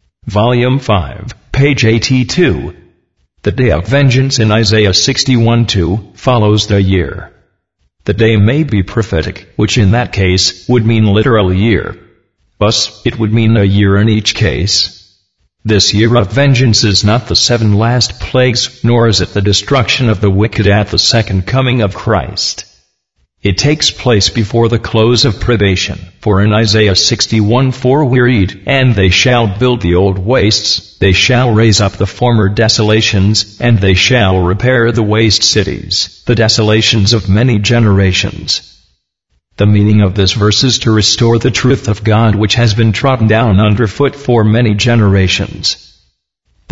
Volume 5, page 82. The day of vengeance in Isaiah 61:2 follows the year. The day may be prophetic, which in that case would mean literal year. Thus, it would mean a year in each case. This year of vengeance is not the 7 last plagues, nor is it the destruction of the wicked at the second coming of Christ. It takes place before the close of probation, for in Isaiah 61:4 we read, And they shall build the old wastes, they shall raise up the former desolations, and they shall repair the waste cities, the desolations of many generations. The meaning of this verse is to restore the truth of God which has been trodden down underfoot for many generations. The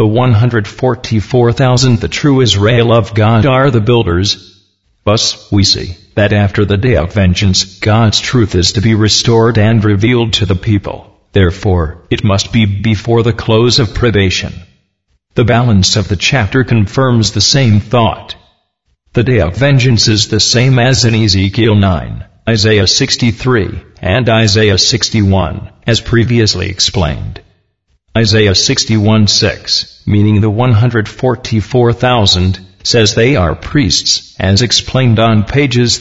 144,000, the true Israel of God, are the builders. Thus, we see that after the day of vengeance, God's truth is to be restored and revealed to the people. Therefore, it must be before the close of probation. The balance of the chapter confirms the same thought. The day of vengeance is the same as in Ezekiel 9, Isaiah 63, and Isaiah 61, as previously explained. Isaiah 61:6, meaning the 144,000, says they are priests, as explained on pages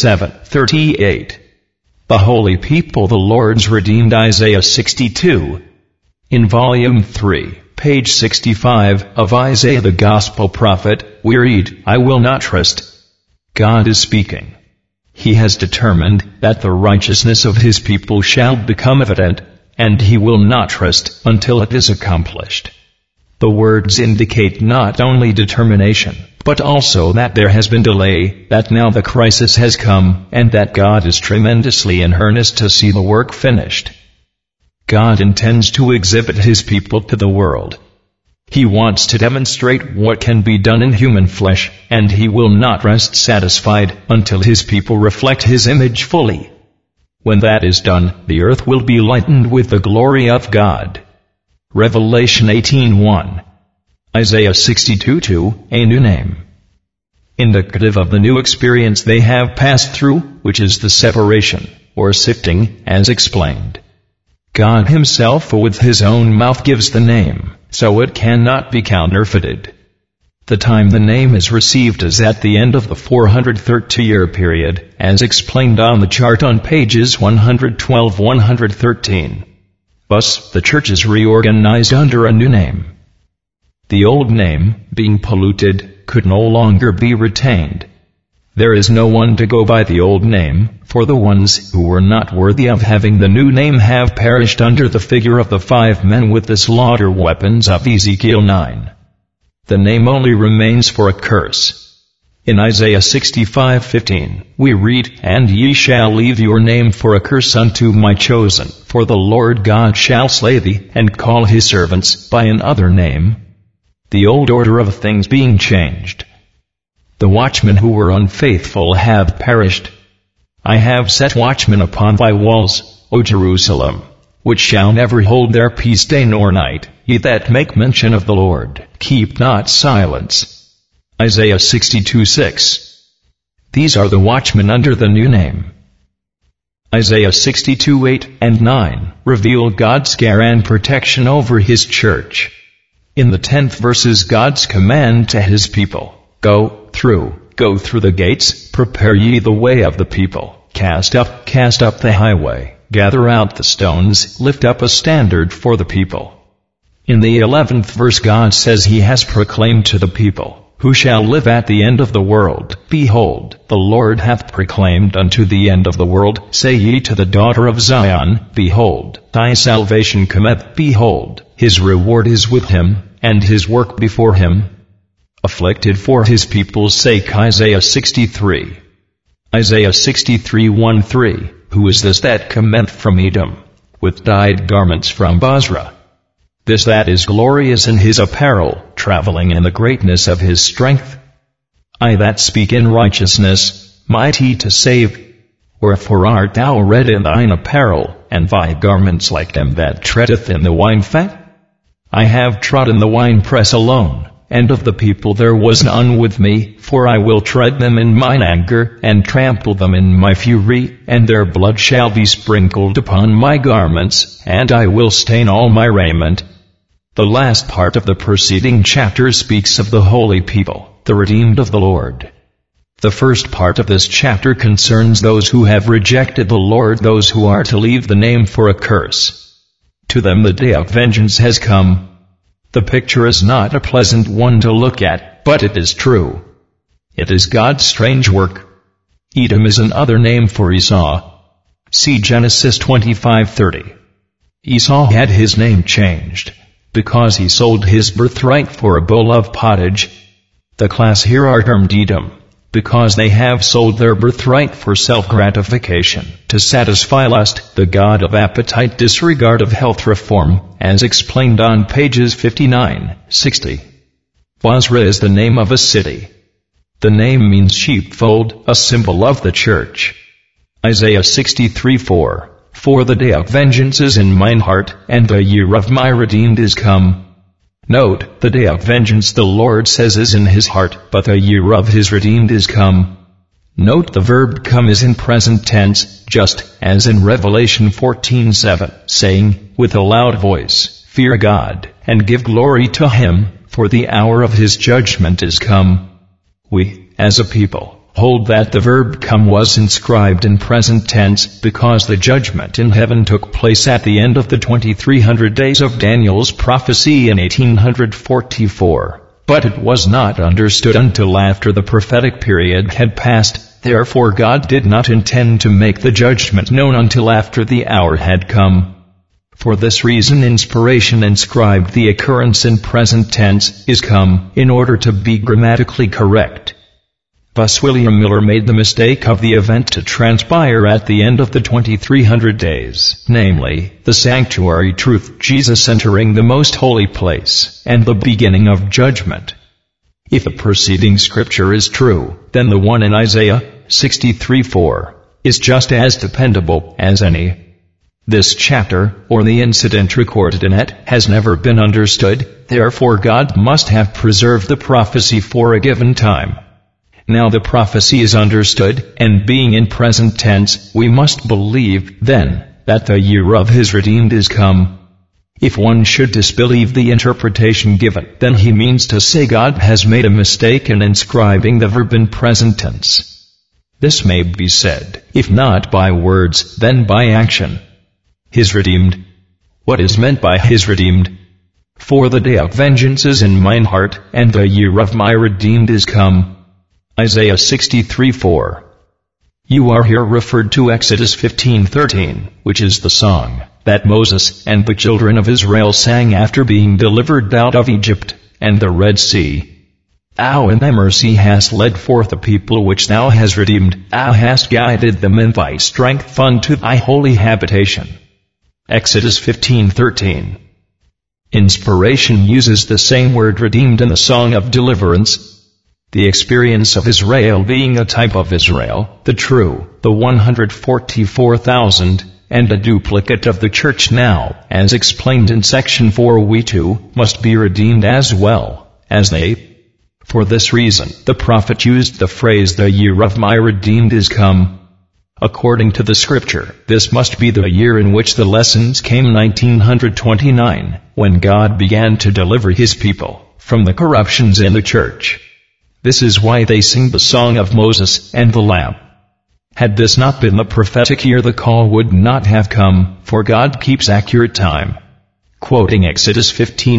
37-38. The holy people, the Lord's redeemed, Isaiah 62. In volume 3, page 65 of Isaiah the Gospel Prophet, we read, I will not trust. God is speaking. He has determined that the righteousness of his people shall become evident, and he will not trust until it is accomplished. The words indicate not only determination, but also that there has been delay, that now the crisis has come, and that God is tremendously in earnest to see the work finished. God intends to exhibit his people to the world. He wants to demonstrate what can be done in human flesh, and he will not rest satisfied until his people reflect his image fully. When that is done, the earth will be lightened with the glory of God. Revelation 18:1. Isaiah 62:2, a new name. Indicative of the new experience they have passed through, which is the separation, or sifting, as explained. God himself with his own mouth gives the name, so it cannot be counterfeited. The time the name is received is at the end of the 430-year period, as explained on the chart on pages 112-113. Thus, the church is reorganized under a new name. The old name, being polluted, could no longer be retained. There is no one to go by the old name, for the ones who were not worthy of having the new name have perished under the figure of the 5 men with the slaughter weapons of Ezekiel 9. The name only remains for a curse. In Isaiah 65:15, we read, "And ye shall leave your name for a curse unto my chosen, for the Lord God shall slay thee, and call his servants by another name." The old order of things being changed. The watchmen who were unfaithful have perished. I have set watchmen upon thy walls, O Jerusalem, which shall never hold their peace day nor night. Ye that make mention of the Lord, keep not silence. Isaiah 62:6. These are the watchmen under the new name. Isaiah 62:8 and 9 reveal God's care and protection over his church. In the 10th verse is God's command to his people, Go through the gates, prepare ye the way of the people, cast up the highway, gather out the stones, lift up a standard for the people. In the 11th verse God says he has proclaimed to the people, who shall live at the end of the world, Behold, the Lord hath proclaimed unto the end of the world, say ye to the daughter of Zion, Behold, thy salvation cometh, behold, his reward is with him, and his work before him. Afflicted for his people's sake. Isaiah 63. Isaiah 63:1-3, Who is this that cometh from Edom, with dyed garments from Basra? This that is glorious in his apparel, traveling in the greatness of his strength. I that speak in righteousness, mighty to save. Wherefore art thou red in thine apparel, and thy garments like them that treadeth in the wine fat? I have trodden the winepress alone, and of the people there was none with me, for I will tread them in mine anger, and trample them in my fury, and their blood shall be sprinkled upon my garments, and I will stain all my raiment. The last part of the preceding chapter speaks of the holy people, the redeemed of the Lord. The first part of this chapter concerns those who have rejected the Lord, those who are to leave the name for a curse. To them the day of vengeance has come. The picture is not a pleasant one to look at, but it is true. It is God's strange work. Edom is another name for Esau. See Genesis 25:30. Esau had his name changed, because he sold his birthright for a bowl of pottage. The class here are termed Edom, because they have sold their birthright for self-gratification, to satisfy lust, the god of appetite, disregard of health reform, as explained on pages 59-60. Basra is the name of a city. The name means sheepfold, a symbol of the church. Isaiah 63:4, For the day of vengeance is in mine heart, and the year of my redeemed is come. Note, the day of vengeance the Lord says is in his heart, but the year of his redeemed is come. Note the verb come is in present tense, just as in Revelation 14:7, saying, with a loud voice, Fear God, and give glory to him, for the hour of his judgment is come. We, as a people, hold that the verb come was inscribed in present tense because the judgment in heaven took place at the end of the 2300 days of Daniel's prophecy in 1844. But it was not understood until after the prophetic period had passed. Therefore God did not intend to make the judgment known until after the hour had come. For this reason inspiration inscribed the occurrence in present tense, is come, in order to be grammatically correct. Thus William Miller made the mistake of the event to transpire at the end of the 2300 days, namely, the sanctuary truth, Jesus entering the most holy place, and the beginning of judgment. If the preceding scripture is true, then the one in Isaiah 63:4 is just as dependable as any. This chapter, or the incident recorded in it, has never been understood, therefore God must have preserved the prophecy for a given time. Now the prophecy is understood, and being in present tense, we must believe, then, that the year of his redeemed is come. If one should disbelieve the interpretation given, then he means to say God has made a mistake in inscribing the verb in present tense. This may be said, if not by words, then by action. His redeemed. What is meant by his redeemed? For the day of vengeance is in mine heart, and the year of my redeemed is come. Isaiah 63:4. You are here referred to Exodus 15:13, which is the song that Moses and the children of Israel sang after being delivered out of Egypt and the Red Sea. Thou in thy mercy hast led forth the people which thou hast redeemed, thou hast guided them in thy strength unto thy holy habitation. Exodus 15:13. Inspiration uses the same word redeemed in the song of deliverance. The experience of Israel being a type of Israel, the true, the 144,000, and a duplicate of the church now, as explained in section 4, we too must be redeemed as well as they. For this reason, the prophet used the phrase, the year of my redeemed is come. According to the scripture, this must be the year in which the lessons came, 1929, when God began to deliver his people from the corruptions in the church. This is why they sing the song of Moses and the Lamb. Had this not been the prophetic year, the call would not have come, for God keeps accurate time. Quoting Exodus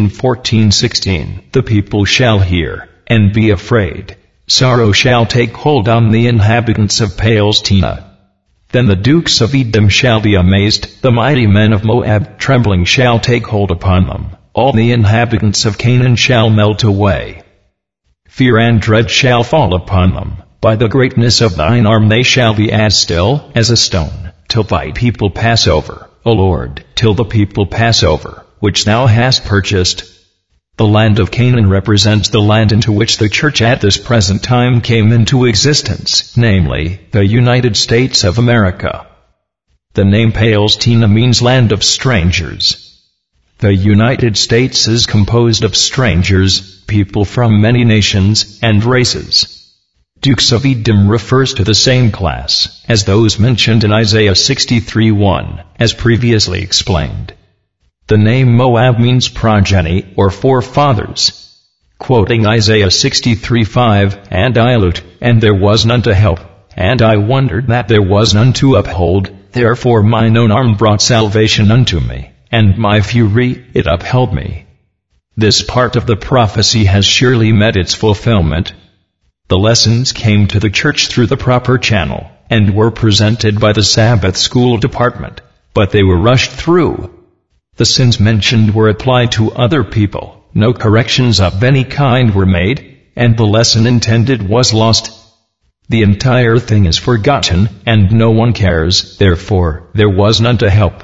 15:14-16, the people shall hear, and be afraid. Sorrow shall take hold on the inhabitants of Palestina. Then the dukes of Edom shall be amazed, the mighty men of Moab trembling shall take hold upon them. All the inhabitants of Canaan shall melt away. Fear and dread shall fall upon them. By the greatness of thine arm they shall be as still as a stone, till thy people pass over, O Lord, till the people pass over, which thou hast purchased. The land of Canaan represents the land into which the church at this present time came into existence, namely, the United States of America. The name Palestina means land of strangers. The United States is composed of strangers, people from many nations and races. Dukes of Edom refers to the same class as those mentioned in Isaiah 63:1, as previously explained. The name Moab means progeny or forefathers. Quoting Isaiah 63:5, and I looked, and there was none to help, and I wondered that there was none to uphold, therefore mine own arm brought salvation unto me, and my fury, it upheld me. This part of the prophecy has surely met its fulfillment. The lessons came to the church through the proper channel, and were presented by the Sabbath school department, but they were rushed through. The sins mentioned were applied to other people, no corrections of any kind were made, and the lesson intended was lost. The entire thing is forgotten, and no one cares, therefore there was none to help.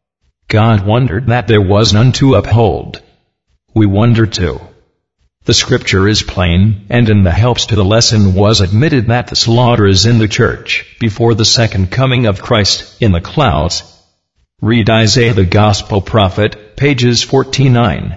God wondered that there was none to uphold. We wonder too. The scripture is plain, and in the helps to the lesson was admitted that the slaughter is in the church, before the second coming of Christ, in the clouds. Read Isaiah the Gospel Prophet, pages 49,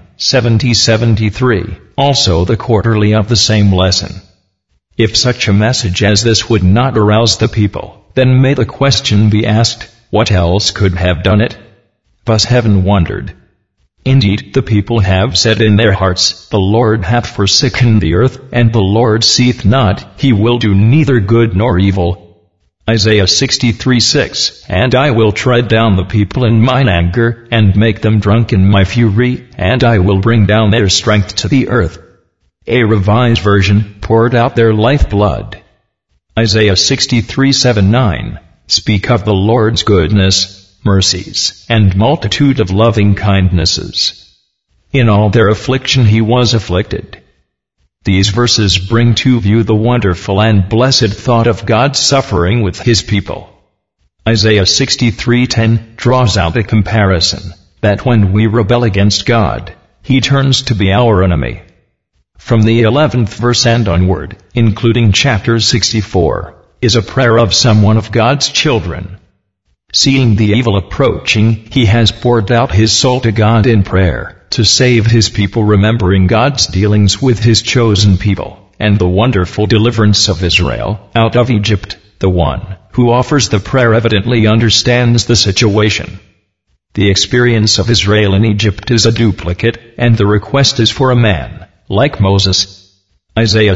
70-73, also the quarterly of the same lesson. If such a message as this would not arouse the people, then may the question be asked, what else could have done it? Thus heaven wondered. Indeed, the people have said in their hearts, the Lord hath forsaken the earth, and the Lord seeth not, he will do neither good nor evil. Isaiah 63:6, and I will tread down the people in mine anger, and make them drunk in my fury, and I will bring down their strength to the earth. A Revised Version, poured out their lifeblood. Isaiah 63:7-9, speak of the Lord's goodness, mercies, and multitude of loving kindnesses. In all their affliction he was afflicted, These verses bring to view the wonderful and blessed thought of God's suffering with His people. Isaiah 63:10 draws out a comparison, that when we rebel against God, He turns to be our enemy. From the 11th verse and onward, including chapter 64, is a prayer of some one of God's children. Seeing the evil approaching, he has poured out his soul to God in prayer, to save His people, remembering God's dealings with His chosen people, and the wonderful deliverance of Israel out of Egypt. The one who offers the prayer evidently understands the situation. The experience of Israel in Egypt is a duplicate, and the request is for a man like Moses. Isaiah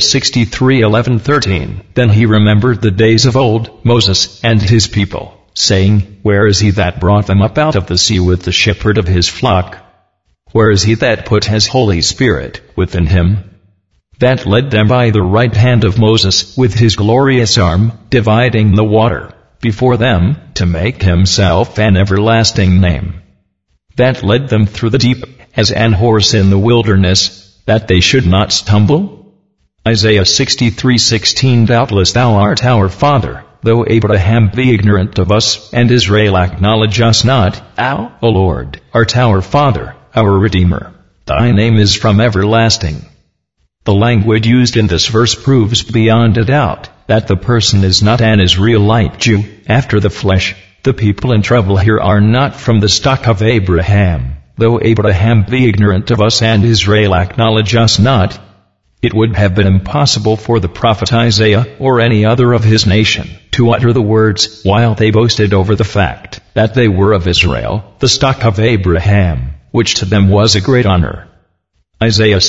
63:11-13. Then he remembered the days of old, Moses and his people, saying, Where is he that brought them up out of the sea with the shepherd of his flock? Where is he that put his Holy Spirit within him? That led them by the right hand of Moses with his glorious arm, dividing the water before them, to make himself an everlasting name. That led them through the deep, as an horse in the wilderness, that they should not stumble? Isaiah 63:16. Doubtless thou art our father, though Abraham be ignorant of us, and Israel acknowledge us not, thou, O Lord, art our Father, our Redeemer. Thy name is from everlasting. The language used in this verse proves beyond a doubt that the person is not an Israelite Jew after the flesh. The people in trouble here are not from the stock of Abraham, though Abraham be ignorant of us and Israel acknowledge us not. It would have been impossible for the prophet Isaiah or any other of his nation to utter the words while they boasted over the fact that they were of Israel, the stock of Abraham, which to them was a great honor. Isaiah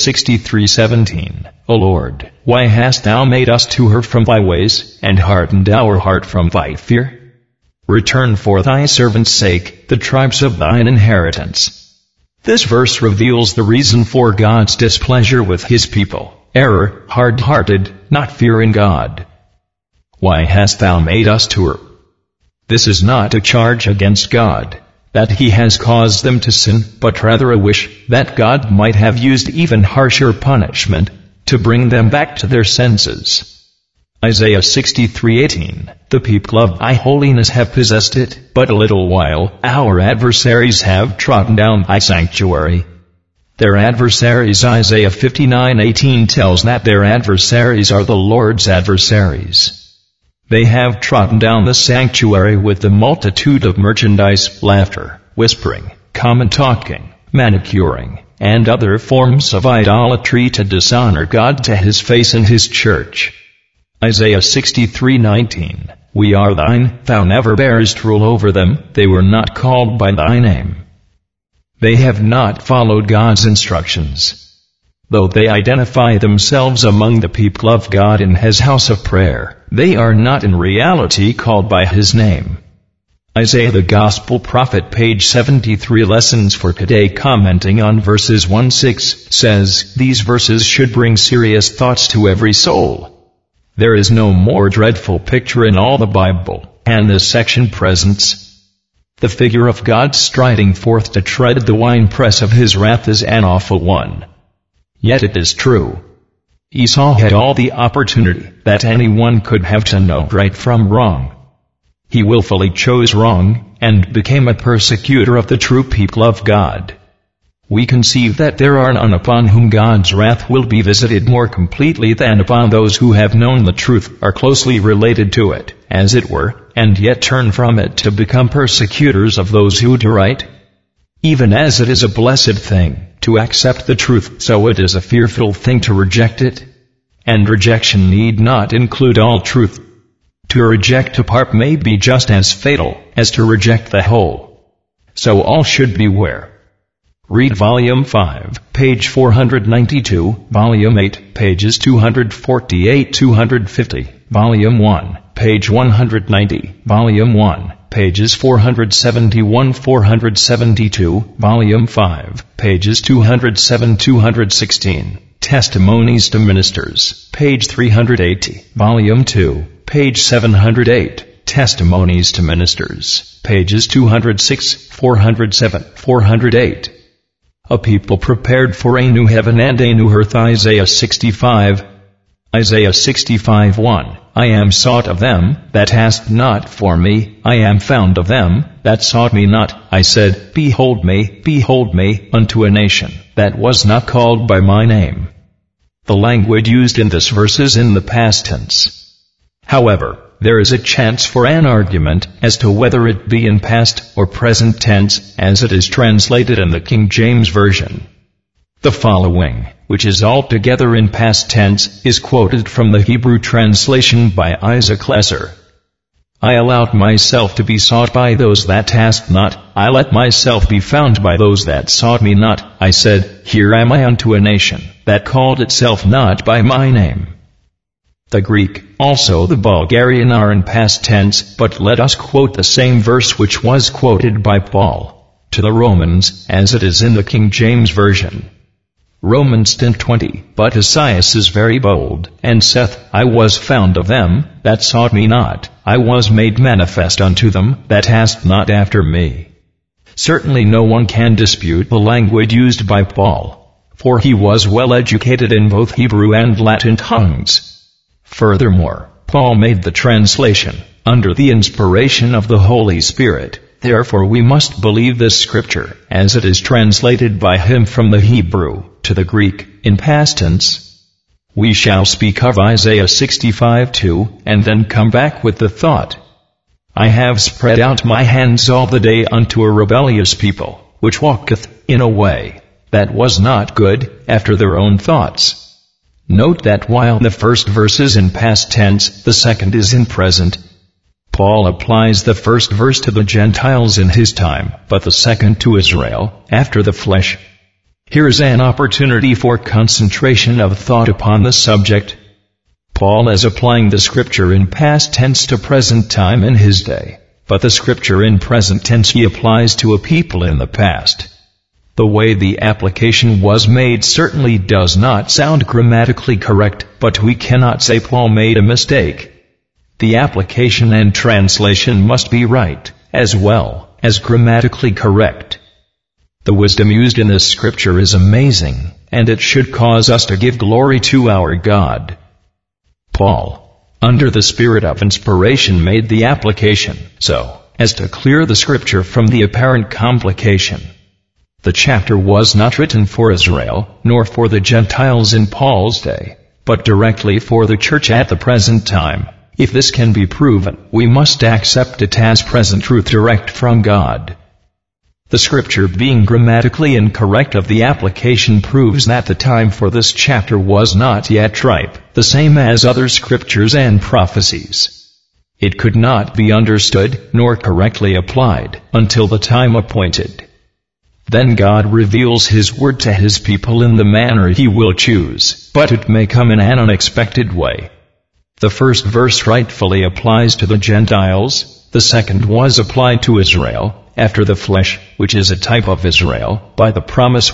63:17. O Lord, why hast thou made us to err from thy ways, and hardened our heart from thy fear? Return for thy servant's sake the tribes of thine inheritance. This verse reveals the reason for God's displeasure with His people: error, hard-hearted, not fearing God. Why hast thou made us to err? This is not a charge against God, that He has caused them to sin, but rather a wish that God might have used even harsher punishment to bring them back to their senses. Isaiah 63:18. The people of thy holiness have possessed it but a little while. Our adversaries have trodden down thy sanctuary. Their adversaries. Isaiah 59:18 tells that their adversaries are the Lord's adversaries. They have trodden down the sanctuary with the multitude of merchandise, laughter, whispering, common talking, manicuring, and other forms of idolatry to dishonor God to His face and His church. Isaiah 63:19. We are thine, thou never bearest rule over them, they were not called by thy name. They have not followed God's instructions. Though they identify themselves among the people of God in His house of prayer, they are not in reality called by His name. Isaiah the Gospel Prophet, page 73. Lessons for Today, commenting on verses 1-6, says, These verses should bring serious thoughts to every soul. There is no more dreadful picture in all the Bible, and this section presents the figure of God striding forth to tread the winepress of His wrath is an awful one. Yet it is true. Esau had all the opportunity that anyone could have to know right from wrong. He willfully chose wrong, and became a persecutor of the true people of God. We conceive that there are none upon whom God's wrath will be visited more completely than upon those who have known the truth, are closely related to it, as it were, and yet turn from it to become persecutors of those who do right. Even as it is a blessed thing to accept the truth, so it is a fearful thing to reject it. And rejection need not include all truth. To reject a part may be just as fatal as to reject the whole. So all should beware. Read Volume 5, page 492, Volume 8, pages 248-250, Volume 1, page 190, Volume 1, pages 471-472, Volume 5, pages 207-216, Testimonies to Ministers, page 380, Volume 2, page 708, Testimonies to Ministers, pages 206, 407, 408. a people prepared for a new heaven and a new earth. Isaiah 65. Isaiah 65:1. I am sought of them that asked not for me, I am found of them that sought me not. I said, behold me, unto a nation that was not called by my name. The language used in this verse is in the past tense. However, there is a chance for an argument as to whether it be in past or present tense as it is translated in the King James Version. The following, which is altogether in past tense, is quoted from the Hebrew translation by Isaac Lesser. I allowed myself to be sought by those that asked not, I let myself be found by those that sought me not. I said, here am I unto a nation that called itself not by my name. The Greek, also the Bulgarian are in past tense, but let us quote the same verse which was quoted by Paul to the Romans as it is in the King James Version. Romans 10:20. But Esaias is very bold, and saith, I was found of them that sought me not, I was made manifest unto them that asked not after me. Certainly no one can dispute the language used by Paul, for he was well educated in both Hebrew and Latin tongues. Furthermore, Paul made the translation under the inspiration of the Holy Spirit. Therefore we must believe this scripture as it is translated by him from the Hebrew to the Greek in past tense. We shall speak of Isaiah 65:2 and then come back with the thought, I have spread out my hands all the day unto a rebellious people, which walketh in a way that was not good after their own thoughts. Note that while the first verse is in past tense, the second is in present. Paul applies the first verse to the Gentiles in his time, but the second to Israel, after the flesh. Here is an opportunity for concentration of thought upon the subject. Paul is applying the scripture in past tense to present time in his day, but the scripture in present tense he applies to a people in the past. The way the application was made certainly does not sound grammatically correct, but we cannot say Paul made a mistake. The application and translation must be right, as well as grammatically correct. The wisdom used in this scripture is amazing, and it should cause us to give glory to our God. Paul, under the spirit of inspiration, made the application so as to clear the scripture from the apparent complication. The chapter was not written for Israel, nor for the Gentiles in Paul's day, but directly for the church at the present time. If this can be proven, we must accept it as present truth direct from God. The scripture being grammatically incorrect of the application proves that the time for this chapter was not yet ripe, the same as other scriptures and prophecies. It could not be understood, nor correctly applied, until the time appointed. Then God reveals His word to His people in the manner He will choose, but it may come in an unexpected way. The first verse rightfully applies to the Gentiles, the second was applied to Israel, after the flesh, which is a type of Israel, by the promise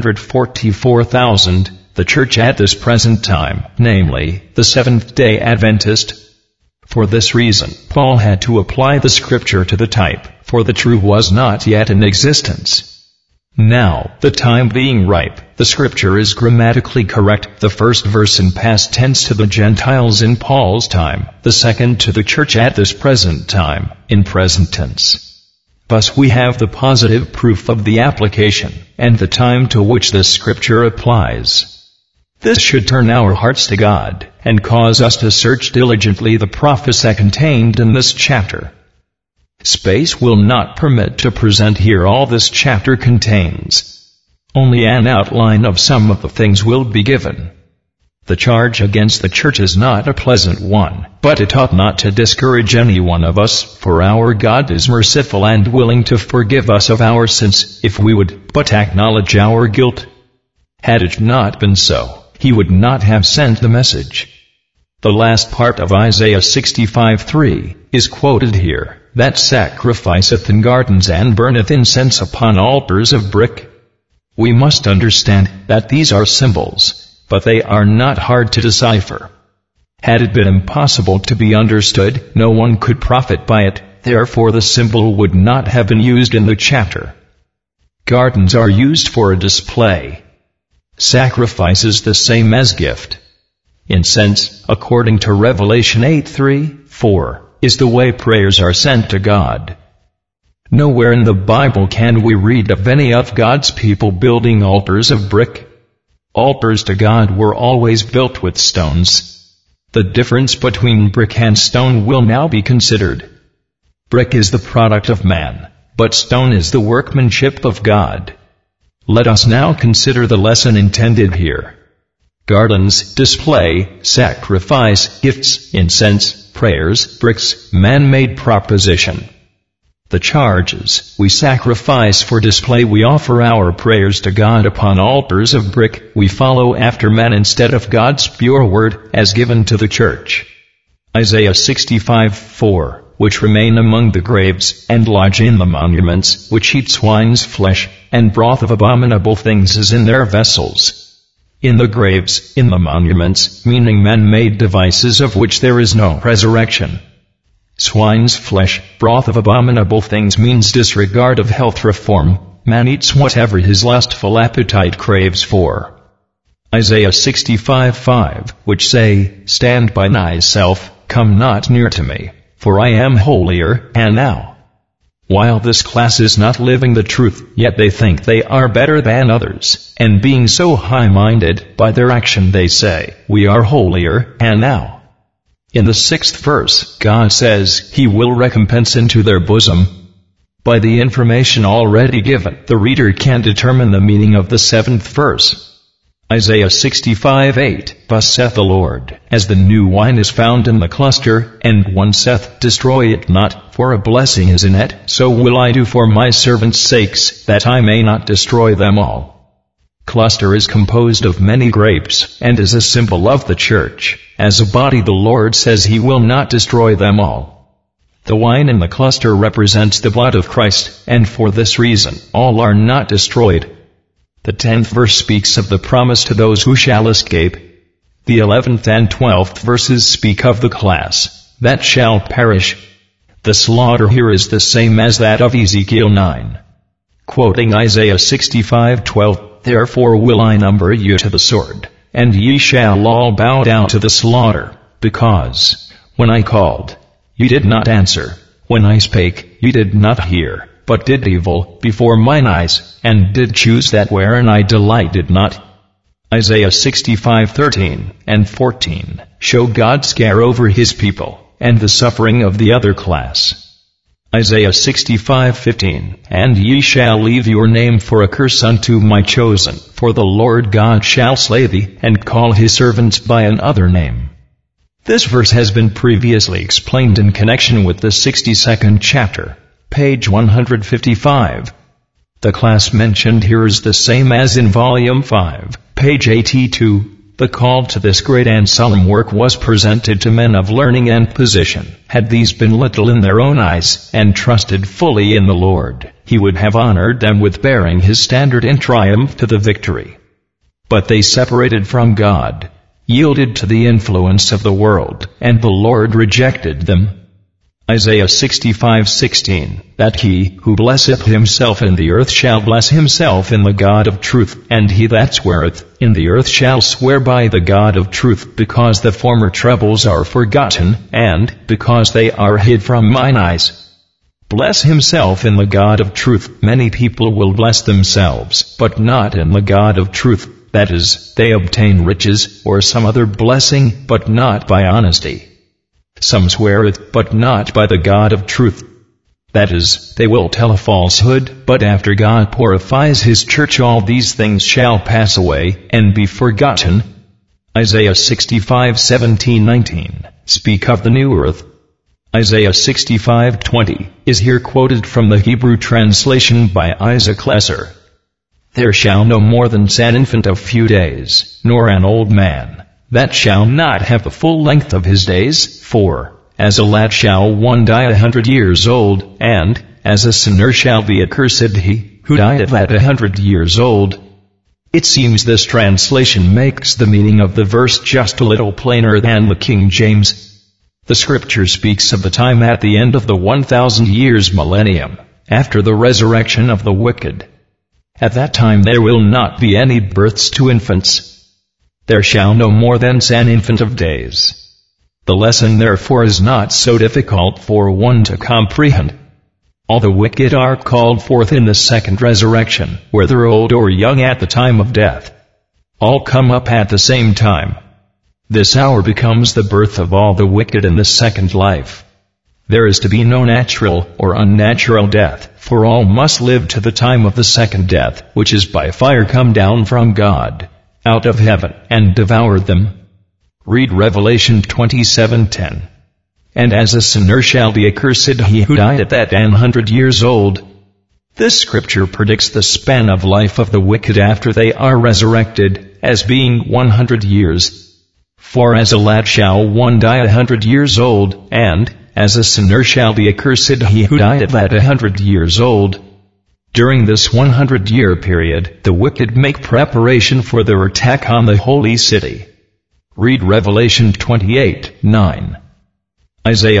144,000, the church at this present time, namely, the Seventh-day Adventist. For this reason, Paul had to apply the scripture to the type, for the true was not yet in existence. Now, the time being ripe, the scripture is grammatically correct, the first verse in past tense to the Gentiles in Paul's time, the second to the church at this present time, in present tense. Thus we have the positive proof of the application, and the time to which this scripture applies. This should turn our hearts to God, and cause us to search diligently the prophecy contained in this chapter. Space will not permit to present here all this chapter contains. Only an outline of some of the things will be given. The charge against the church is not a pleasant one, but it ought not to discourage any one of us, for our God is merciful and willing to forgive us of our sins, if we would but acknowledge our guilt. Had it not been so, He would not have sent the message. The last part of Isaiah 65:3 is quoted here, that sacrificeth in gardens and burneth incense upon altars of brick. We must understand that these are symbols, but they are not hard to decipher. Had it been impossible to be understood, no one could profit by it, therefore the symbol would not have been used in the chapter. Gardens are used for a display. Sacrifice is the same as gift. Incense, according to Revelation 8:3-4, is the way prayers are sent to God. Nowhere in the Bible can we read of any of God's people building altars of brick. Altars to God were always built with stones. The difference between brick and stone will now be considered. Brick is the product of man, but stone is the workmanship of God. Let us now consider the lesson intended here. Gardens, display, sacrifice, gifts, incense, prayers, bricks, man-made proposition. The charges: we sacrifice for display, we offer our prayers to God upon altars of brick, we follow after men instead of God's pure word as given to the church. Isaiah 65:4, which remain among the graves, and lodge in the monuments, which eat swine's flesh, and broth of abominable things is in their vessels. In the graves, in the monuments, meaning man-made devices of which there is no resurrection. Swine's flesh, broth of abominable things means disregard of health reform. Man eats whatever his lustful appetite craves for. Isaiah 65:5, which say, stand by thyself, come not near to me, for I am holier, and now. While this class is not living the truth, yet they think they are better than others, and being so high-minded, by their action they say, we are holier, and now. In the 6th verse, God says, He will recompense into their bosom. By the information already given, the reader can determine the meaning of the 7th verse. Isaiah 65:8, Thus saith the Lord, as the new wine is found in the cluster, and one saith, destroy it not, for a blessing is in it, so will I do for my servants' sakes, that I may not destroy them all. Cluster is composed of many grapes, and is a symbol of the church. As a body the Lord says He will not destroy them all. The wine in the cluster represents the blood of Christ, and for this reason, all are not destroyed. The 10th verse speaks of the promise to those who shall escape. The 11th and 12th verses speak of the class that shall perish. The slaughter here is the same as that of Ezekiel 9. Quoting Isaiah 65:12, Therefore will I number you to the sword, and ye shall all bow down to the slaughter, because, when I called, ye did not answer, when I spake, ye did not hear, but did evil before mine eyes, and did choose that wherein I delighted not. Isaiah 65:13 and 14 show God's care over His people, and the suffering of the other class. Isaiah 65:15, And ye shall leave your name for a curse unto my chosen, for the Lord God shall slay thee, and call His servants by another name. This verse has been previously explained in connection with the 62nd chapter. Page 155. The class mentioned here is the same as in Volume 5, page 82. The call to this great and solemn work was presented to men of learning and position. Had these been little in their own eyes, and trusted fully in the Lord, He would have honored them with bearing His standard in triumph to the victory. But they separated from God, yielded to the influence of the world, and the Lord rejected them. Isaiah 65:16, That he who blesseth himself in the earth shall bless himself in the God of truth, and he that sweareth in the earth shall swear by the God of truth, because the former troubles are forgotten, and because they are hid from mine eyes. Bless himself in the God of truth. Many people will bless themselves, but not in the God of truth. That is, they obtain riches or some other blessing, but not by honesty. Some swear it, but not by the God of truth. That is, they will tell a falsehood, but after God purifies His church all these things shall pass away, and be forgotten. Isaiah 65:17-19 speak of the new earth. Isaiah 65:20 is here quoted from the Hebrew translation by Isaac Lesser. There shall no more than an infant of few days, nor an old man, that shall not have the full length of his days, for, as a lad shall one die 100 years old, and, as a sinner shall be accursed he, who dieth at 100 years old. It seems this translation makes the meaning of the verse just a little plainer than the King James. The scripture speaks of the time at the end of the 1,000 years millennium, after the resurrection of the wicked. At that time there will not be any births to infants. There shall no more thence an infant of days. The lesson therefore is not so difficult for one to comprehend. All the wicked are called forth in the second resurrection, whether old or young at the time of death. All come up at the same time. This hour becomes the birth of all the wicked in the second life. There is to be no natural or unnatural death, for all must live to the time of the second death, which is by fire come down from God, out of heaven, and devoured them. Read Revelation 27:10. And as a sinner shall be accursed he who dieth at 100 years old. This scripture predicts the span of life of the wicked after they are resurrected, as being 100 years. For as a lad shall one die 100 years old, and as a sinner shall be accursed he who dieth at 100 years old. During this 100-year period, the wicked make preparation for their attack on the holy city. Read Revelation 28:9. Isaiah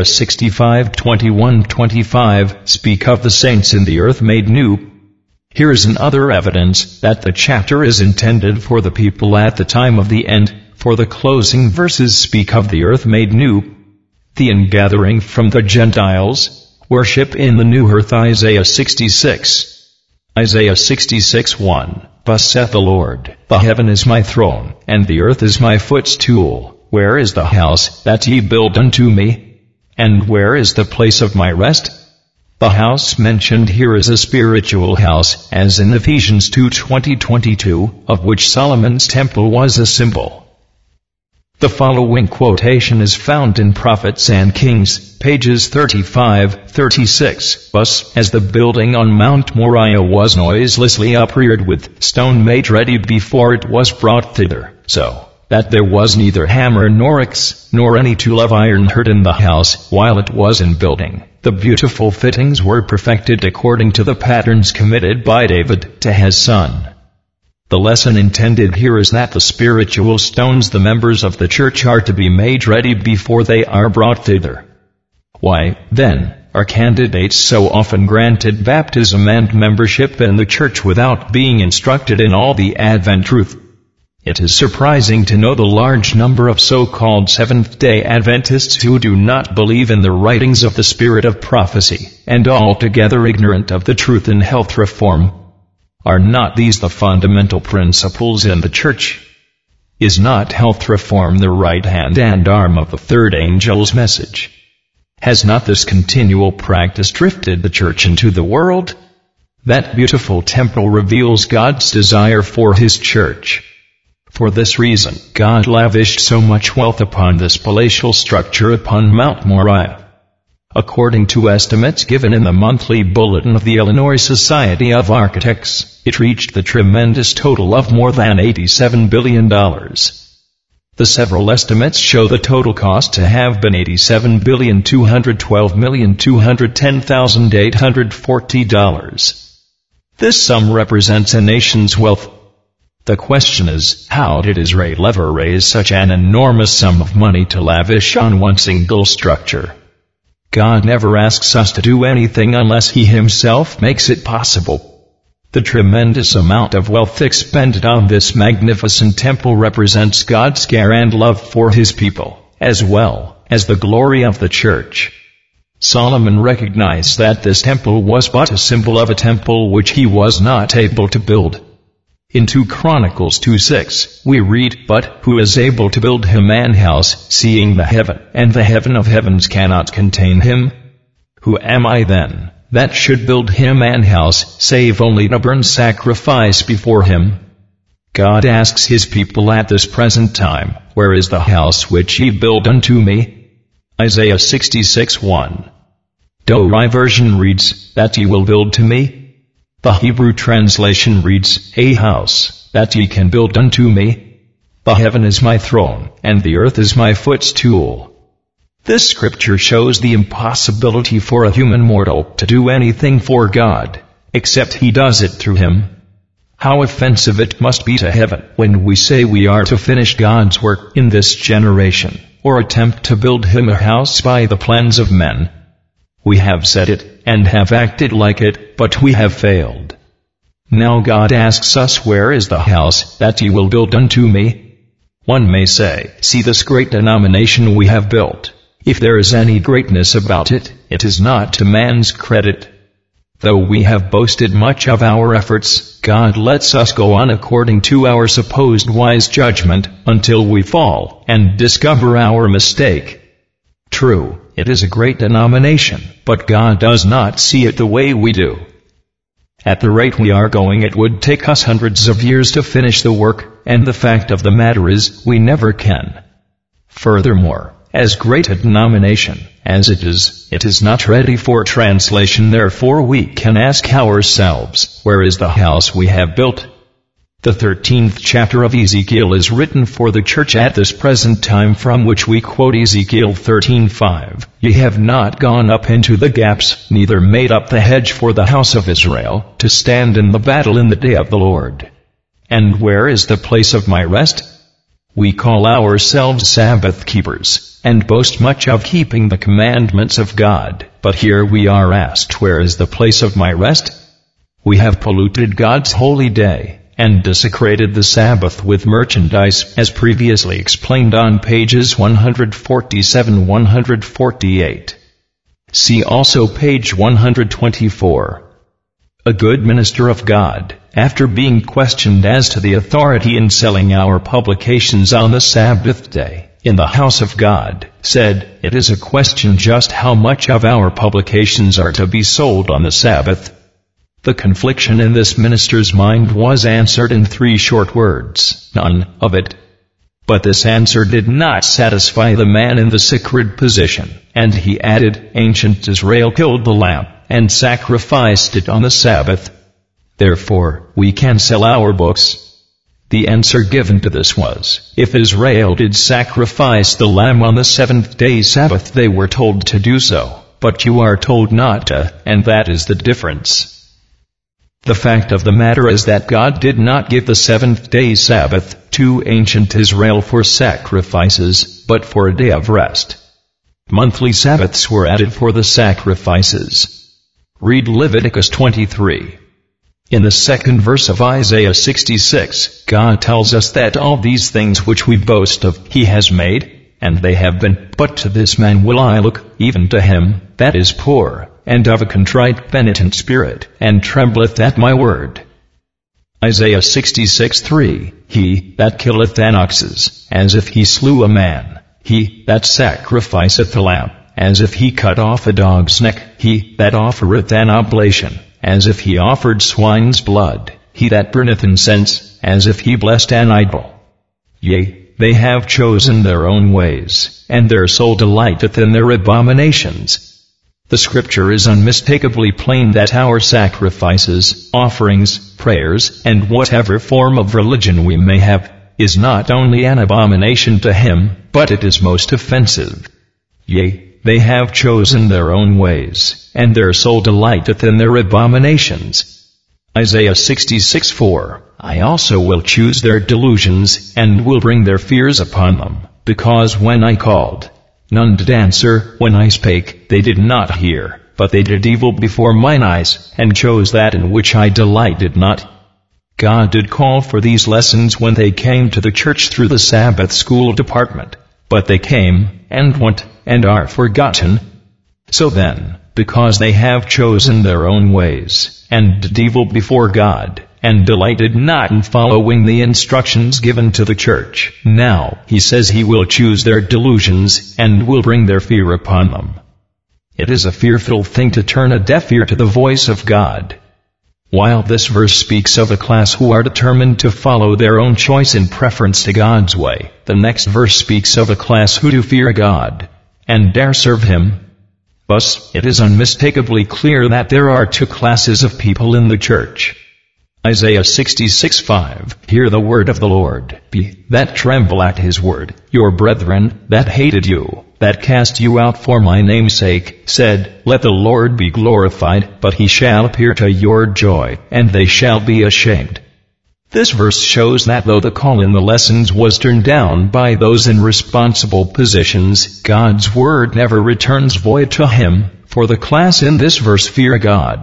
65:21-25 speak of the saints in the earth made new. Here is another evidence that the chapter is intended for the people at the time of the end, for the closing verses speak of the earth made new. The ingathering from the Gentiles, worship in the new earth. Isaiah 66. Isaiah 66:1. Thus saith the Lord, the heaven is my throne, and the earth is my footstool. Where is the house that ye build unto me? And where is the place of my rest? The house mentioned here is a spiritual house, as in Ephesians 2:20-22, of which Solomon's temple was a symbol. The following quotation is found in Prophets and Kings, pages 35-36. Thus, as the building on Mount Moriah was noiselessly upreared with stone made ready before it was brought thither, so that there was neither hammer nor axe, nor any tool of iron heard in the house while it was in building, the beautiful fittings were perfected according to the patterns committed by David to his son. The lesson intended here is that the spiritual stones the members of the church are to be made ready before they are brought thither. Why, then, are candidates so often granted baptism and membership in the church without being instructed in all the Advent truth? It is surprising to know the large number of so-called Seventh-day Adventists who do not believe in the writings of the spirit of prophecy, and altogether ignorant of the truth in health reform. Are not these the fundamental principles in the church? Is not health reform the right hand and arm of the third angel's message? Has not this continual practice drifted the church into the world? That beautiful temple reveals God's desire for His church. For this reason, God lavished so much wealth upon this palatial structure upon Mount Moriah. According to estimates given in the monthly bulletin of the Illinois Society of Architects, it reached the tremendous total of more than $87 billion. The several estimates show the total cost to have been $87,212,210,840. This sum represents a nation's wealth. The question is, how did Israel ever raise such an enormous sum of money to lavish on one single structure? God never asks us to do anything unless He Himself makes it possible. The tremendous amount of wealth expended on this magnificent temple represents God's care and love for His people, as well as the glory of the church. Solomon recognized that this temple was but a symbol of a temple which he was not able to build. In 2 Chronicles 2:6, we read, "But who is able to build him an house, seeing the heaven, and the heaven of heavens cannot contain him? Who am I then, that should build him an house, save only to burn sacrifice before him?" God asks His people at this present time, "Where is the house which ye build unto me?" Isaiah 66:1. Douai version reads, "That ye will build to me." The Hebrew translation reads, "A house that ye can build unto me. The heaven is my throne, and the earth is my footstool." This scripture shows the impossibility for a human mortal to do anything for God, except He does it through Him. How offensive it must be to heaven when we say we are to finish God's work in this generation, or attempt to build Him a house by the plans of men. We have said it, and have acted like it, but we have failed. Now God asks us, where is the house that ye will build unto me? One may say, see this great denomination we have built. If there is any greatness about it, it is not to man's credit. Though we have boasted much of our efforts, God lets us go on according to our supposed wise judgment, until we fall, and discover our mistake. True, it is a great denomination, but God does not see it the way we do. At the rate we are going, it would take us hundreds of years to finish the work, and the fact of the matter is, we never can. Furthermore, as great a denomination as it is not ready for translation. Therefore we can ask ourselves, where is the house we have built? The 13th chapter of Ezekiel is written for the church at this present time, from which we quote Ezekiel 13:5. Ye have not gone up into the gaps, neither made up the hedge for the house of Israel, to stand in the battle in the day of the Lord. And where is the place of my rest? We call ourselves Sabbath keepers, and boast much of keeping the commandments of God, but here we are asked, where is the place of my rest? We have polluted God's holy day, and desecrated the Sabbath with merchandise, as previously explained on pages 147-148. See also page 124. A good minister of God, after being questioned as to the authority in selling our publications on the Sabbath day, in the house of God, said, it is a question just how much of our publications are to be sold on the Sabbath. The confliction in this minister's mind was answered in 3 short words, none of it. But this answer did not satisfy the man in the sacred position, and he added, ancient Israel killed the lamb, and sacrificed it on the Sabbath. Therefore, we can sell our books. The answer given to this was, if Israel did sacrifice the lamb on the 7th-day Sabbath, they were told to do so, but you are told not to, and that is the difference. The fact of the matter is that God did not give the 7th-day Sabbath to ancient Israel for sacrifices, but for a day of rest. Monthly Sabbaths were added for the sacrifices. Read Leviticus 23. In the 2nd verse of Isaiah 66, God tells us that all these things which we boast of, He has made, and they have been, but to this man will I look, even to him that is poor, and of a contrite penitent spirit, and trembleth at my word. Isaiah 66:3, He that killeth an oxes, as if he slew a man, he that sacrificeth a lamb, as if he cut off a dog's neck, he that offereth an oblation, as if he offered swine's blood, he that burneth incense, as if he blessed an idol. Yea, they have chosen their own ways, and their soul delighteth in their abominations. The scripture is unmistakably plain that our sacrifices, offerings, prayers, and whatever form of religion we may have, is not only an abomination to Him, but it is most offensive. Yea, they have chosen their own ways, and their soul delighteth in their abominations. Isaiah 66:4, I also will choose their delusions, and will bring their fears upon them, because when I called, none did answer, when I spake, they did not hear, but they did evil before mine eyes, and chose that in which I delighted not. God did call for these lessons when they came to the church through the Sabbath school department, but they came, and went, and are forgotten. So then, because they have chosen their own ways, and did evil before God, and delighted not in following the instructions given to the church, now He says He will choose their delusions, and will bring their fear upon them. It is a fearful thing to turn a deaf ear to the voice of God. While this verse speaks of a class who are determined to follow their own choice in preference to God's way, the next verse speaks of a class who do fear God, and dare serve Him. Thus, it is unmistakably clear that there are 2 classes of people in the church. Isaiah 66:5, Hear the word of the Lord, be that tremble at His word, your brethren, that hated you, that cast you out for my name's sake, said, Let the Lord be glorified, but He shall appear to your joy, and they shall be ashamed. This verse shows that though the call in the lessons was turned down by those in responsible positions, God's word never returns void to Him, for the class in this verse fear God.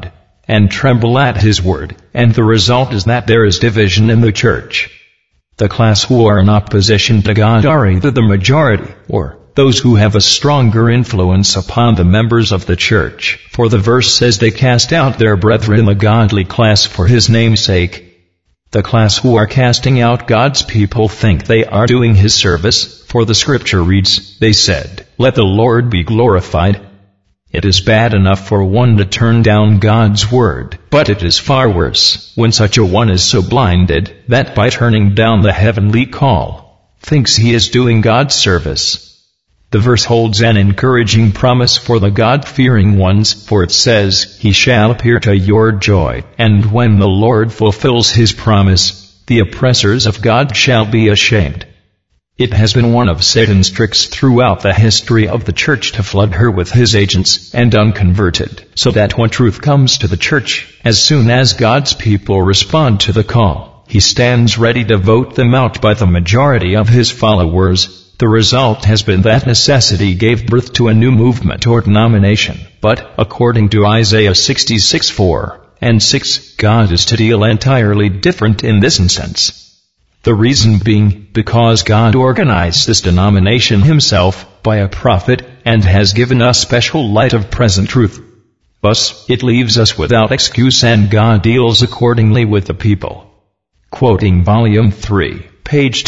and tremble at his word, and the result is that there is division in the church. The class who are in opposition to God are either the majority, or those who have a stronger influence upon the members of the church. For the verse says they cast out their brethren, the godly class, for his name's sake. The class who are casting out God's people think they are doing his service, for the scripture reads, they said, "Let the Lord be glorified." It is bad enough for one to turn down God's word, but it is far worse when such a one is so blinded that by turning down the heavenly call, thinks he is doing God's service. The verse holds an encouraging promise for the God-fearing ones, for it says, "He shall appear to your joy, and when the Lord fulfills his promise, the oppressors of God shall be ashamed." It has been one of Satan's tricks throughout the history of the church to flood her with his agents and unconverted, so that when truth comes to the church, as soon as God's people respond to the call, he stands ready to vote them out by the majority of his followers. The result has been that necessity gave birth to a new movement or denomination. But, according to Isaiah 66:4 and 6, God is to deal entirely different in this instance. The reason being, because God organized this denomination himself by a prophet and has given us special light of present truth. Thus, it leaves us without excuse, and God deals accordingly with the people. Quoting Volume 3, page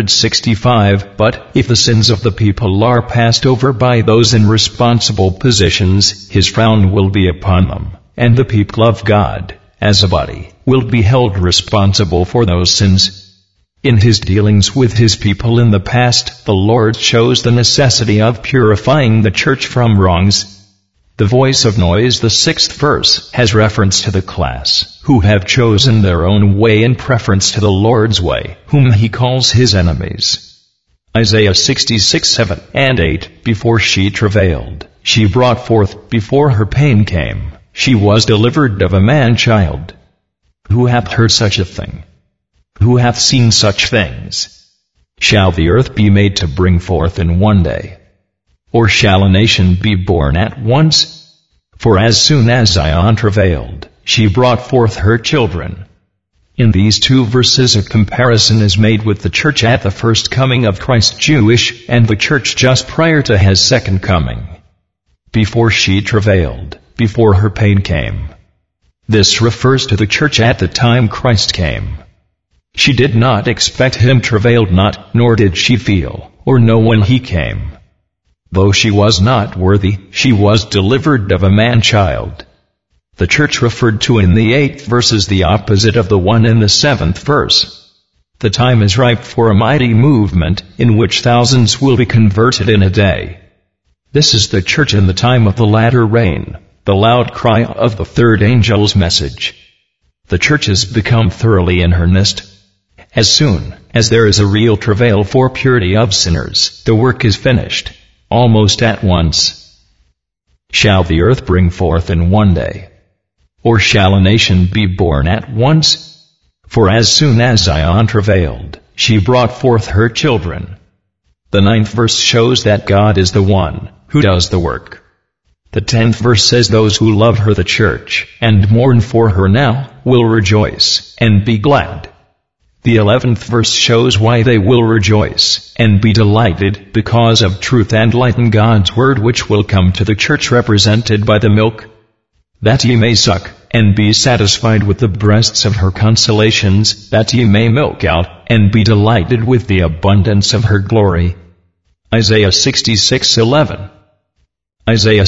265, "But if the sins of the people are passed over by those in responsible positions, his frown will be upon them, and the people of God, as a body, will be held responsible for those sins." In his dealings with his people in the past, the Lord shows the necessity of purifying the church from wrongs. The voice of noise, the 6th verse, has reference to the class who have chosen their own way in preference to the Lord's way, whom he calls his enemies. Isaiah 66:7 and 8, "Before she travailed, she brought forth, before her pain came, she was delivered of a man-child." Who hath heard such a thing? Who hath seen such things? Shall the earth be made to bring forth in one day? Or shall a nation be born at once? For as soon as Zion travailed, she brought forth her children. In these two verses a comparison is made with the church at the first coming of Christ Jewish, and the church just prior to his second coming. Before she travailed, before her pain came. This refers to the church at the time Christ came. She did not expect him, travailed not, nor did she feel or know when he came. Though she was not worthy, she was delivered of a man-child. The church referred to in the 8th verse is the opposite of the one in the 7th verse. The time is ripe for a mighty movement, in which thousands will be converted in a day. This is the church in the time of the latter rain, the loud cry of the third angel's message. The church has become thoroughly in earnest. As soon as there is a real travail for purity of sinners, the work is finished, almost at once. Shall the earth bring forth in one day? Or shall a nation be born at once? For as soon as Zion travailed, she brought forth her children. The 9th verse shows that God is the one who does the work. The 10th verse says those who love her, the church, and mourn for her now, will rejoice and be glad. The 11th verse shows why they will rejoice and be delighted, because of truth and light in God's word, which will come to the church represented by the milk, that ye may suck and be satisfied with the breasts of her consolations, that ye may milk out and be delighted with the abundance of her glory. Isaiah 66:11. Isaiah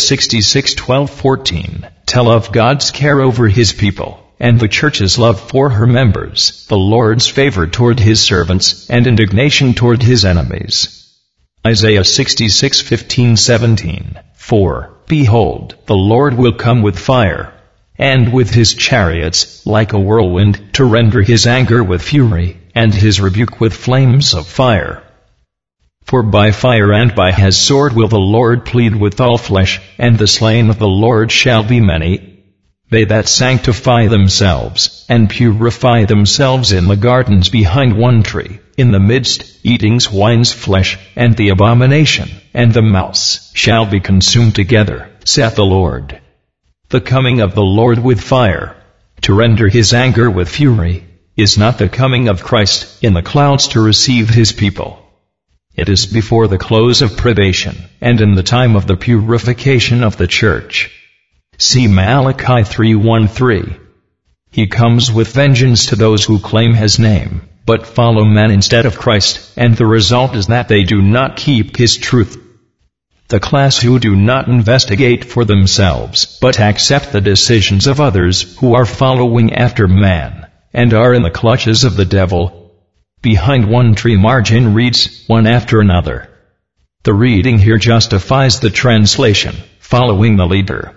66:12-14 tell of God's care over his people, and the church's love for her members, the Lord's favor toward his servants, and indignation toward his enemies. Isaiah 66:15-17. For, behold, the Lord will come with fire, and with his chariots like a whirlwind, to render his anger with fury, and his rebuke with flames of fire. For by fire and by his sword will the Lord plead with all flesh, and the slain of the Lord shall be many. They that sanctify themselves, and purify themselves in the gardens behind one tree, in the midst, eating swine's flesh, and the abomination, and the mouse, shall be consumed together, saith the Lord. The coming of the Lord with fire, to render his anger with fury, is not the coming of Christ in the clouds to receive his people. It is before the close of probation, and in the time of the purification of the church. See Malachi 3:1-3. He comes with vengeance to those who claim his name, but follow man instead of Christ, and the result is that they do not keep his truth. The class who do not investigate for themselves, but accept the decisions of others who are following after man, and are in the clutches of the devil. Behind one tree margin reads, one after another. The reading here justifies the translation, following the leader.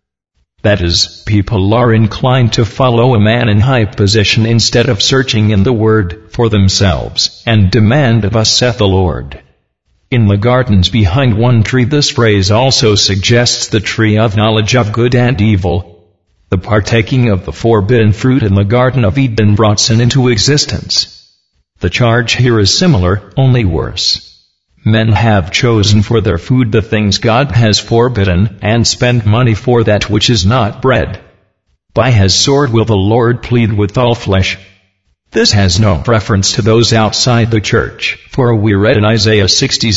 That is, people are inclined to follow a man in high position instead of searching in the Word for themselves, and demand of us, saith the Lord. In the gardens behind one tree this phrase also suggests the tree of knowledge of good and evil. The partaking of the forbidden fruit in the Garden of Eden brought sin into existence. The charge here is similar, only worse. Men have chosen for their food the things God has forbidden, and spend money for that which is not bread. By his sword will the Lord plead with all flesh. This has no reference to those outside the church, for we read in Isaiah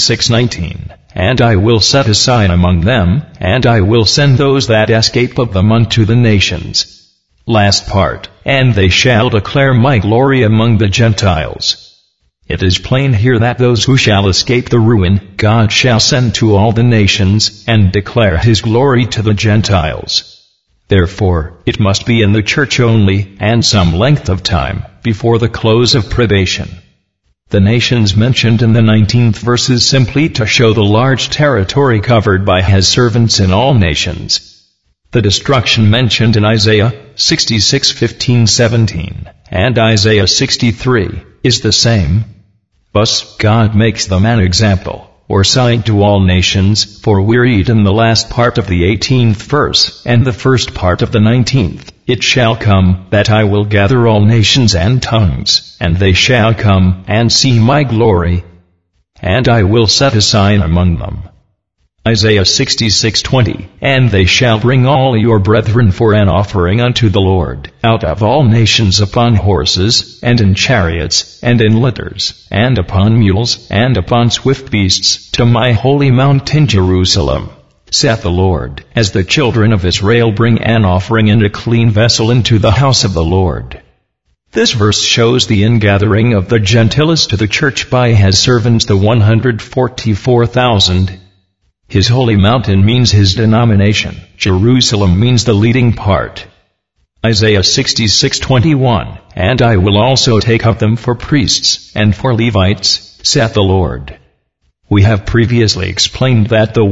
66:19, "And I will set a sign among them, and I will send those that escape of them unto the nations." Last part, "And they shall declare my glory among the Gentiles." It is plain here that those who shall escape the ruin, God shall send to all the nations, and declare his glory to the Gentiles. Therefore, it must be in the church only, and some length of time, before the close of probation. The nations mentioned in the 19th verse is simply to show the large territory covered by his servants in all nations. The destruction mentioned in Isaiah 66:15-17, and Isaiah 63, is the same. Thus, God makes them an example, or sign to all nations, for we read in the last part of the 18th verse, and the first part of the 19th, "It shall come, that I will gather all nations and tongues, and they shall come, and see my glory. And I will set a sign among them." Isaiah 66:20, "And they shall bring all your brethren for an offering unto the Lord, out of all nations upon horses, and in chariots, and in litters, and upon mules, and upon swift beasts, to my holy mountain Jerusalem, saith the Lord, as the children of Israel bring an offering in a clean vessel into the house of the Lord." This verse shows the ingathering of the Gentiles to the church by his servants, the 144,000. His holy mountain means his denomination. Jerusalem means the leading part. Isaiah 66:21, "And I will also take up them for priests, and for Levites, saith the Lord." We have previously explained that the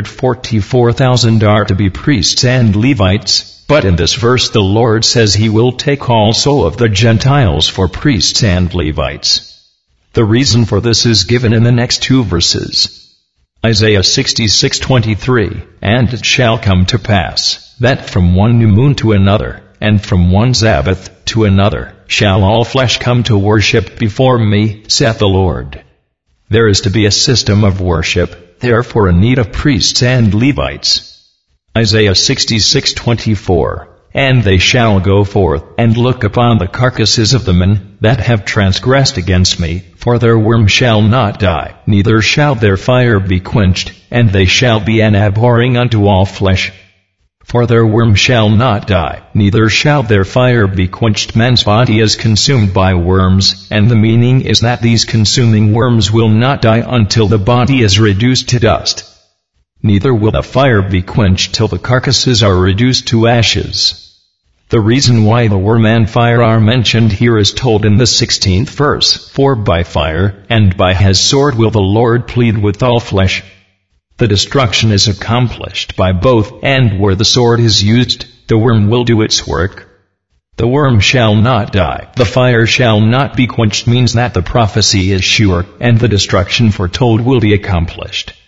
144,000 are to be priests and Levites, but in this verse the Lord says he will take also of the Gentiles for priests and Levites. The reason for this is given in the next two verses. Isaiah 66:23, "And it shall come to pass, that from one new moon to another, and from one Sabbath to another, shall all flesh come to worship before me, saith the Lord." There is to be a system of worship, therefore a need of priests and Levites. Isaiah 66:24, "And they shall go forth, and look upon the carcasses of the men that have transgressed against me, for their worm shall not die, neither shall their fire be quenched, and they shall be an abhorring unto all flesh. For their worm shall not die, neither shall their fire be quenched." Man's body is consumed by worms, and the meaning is that these consuming worms will not die until the body is reduced to dust. Neither will the fire be quenched till the carcasses are reduced to ashes. The reason why the worm and fire are mentioned here is told in the 16th verse, "For by fire, and by his sword will the Lord plead with all flesh." The destruction is accomplished by both, and where the sword is used, the worm will do its work. The worm shall not die, the fire shall not be quenched means that the prophecy is sure, and the destruction foretold will be accomplished.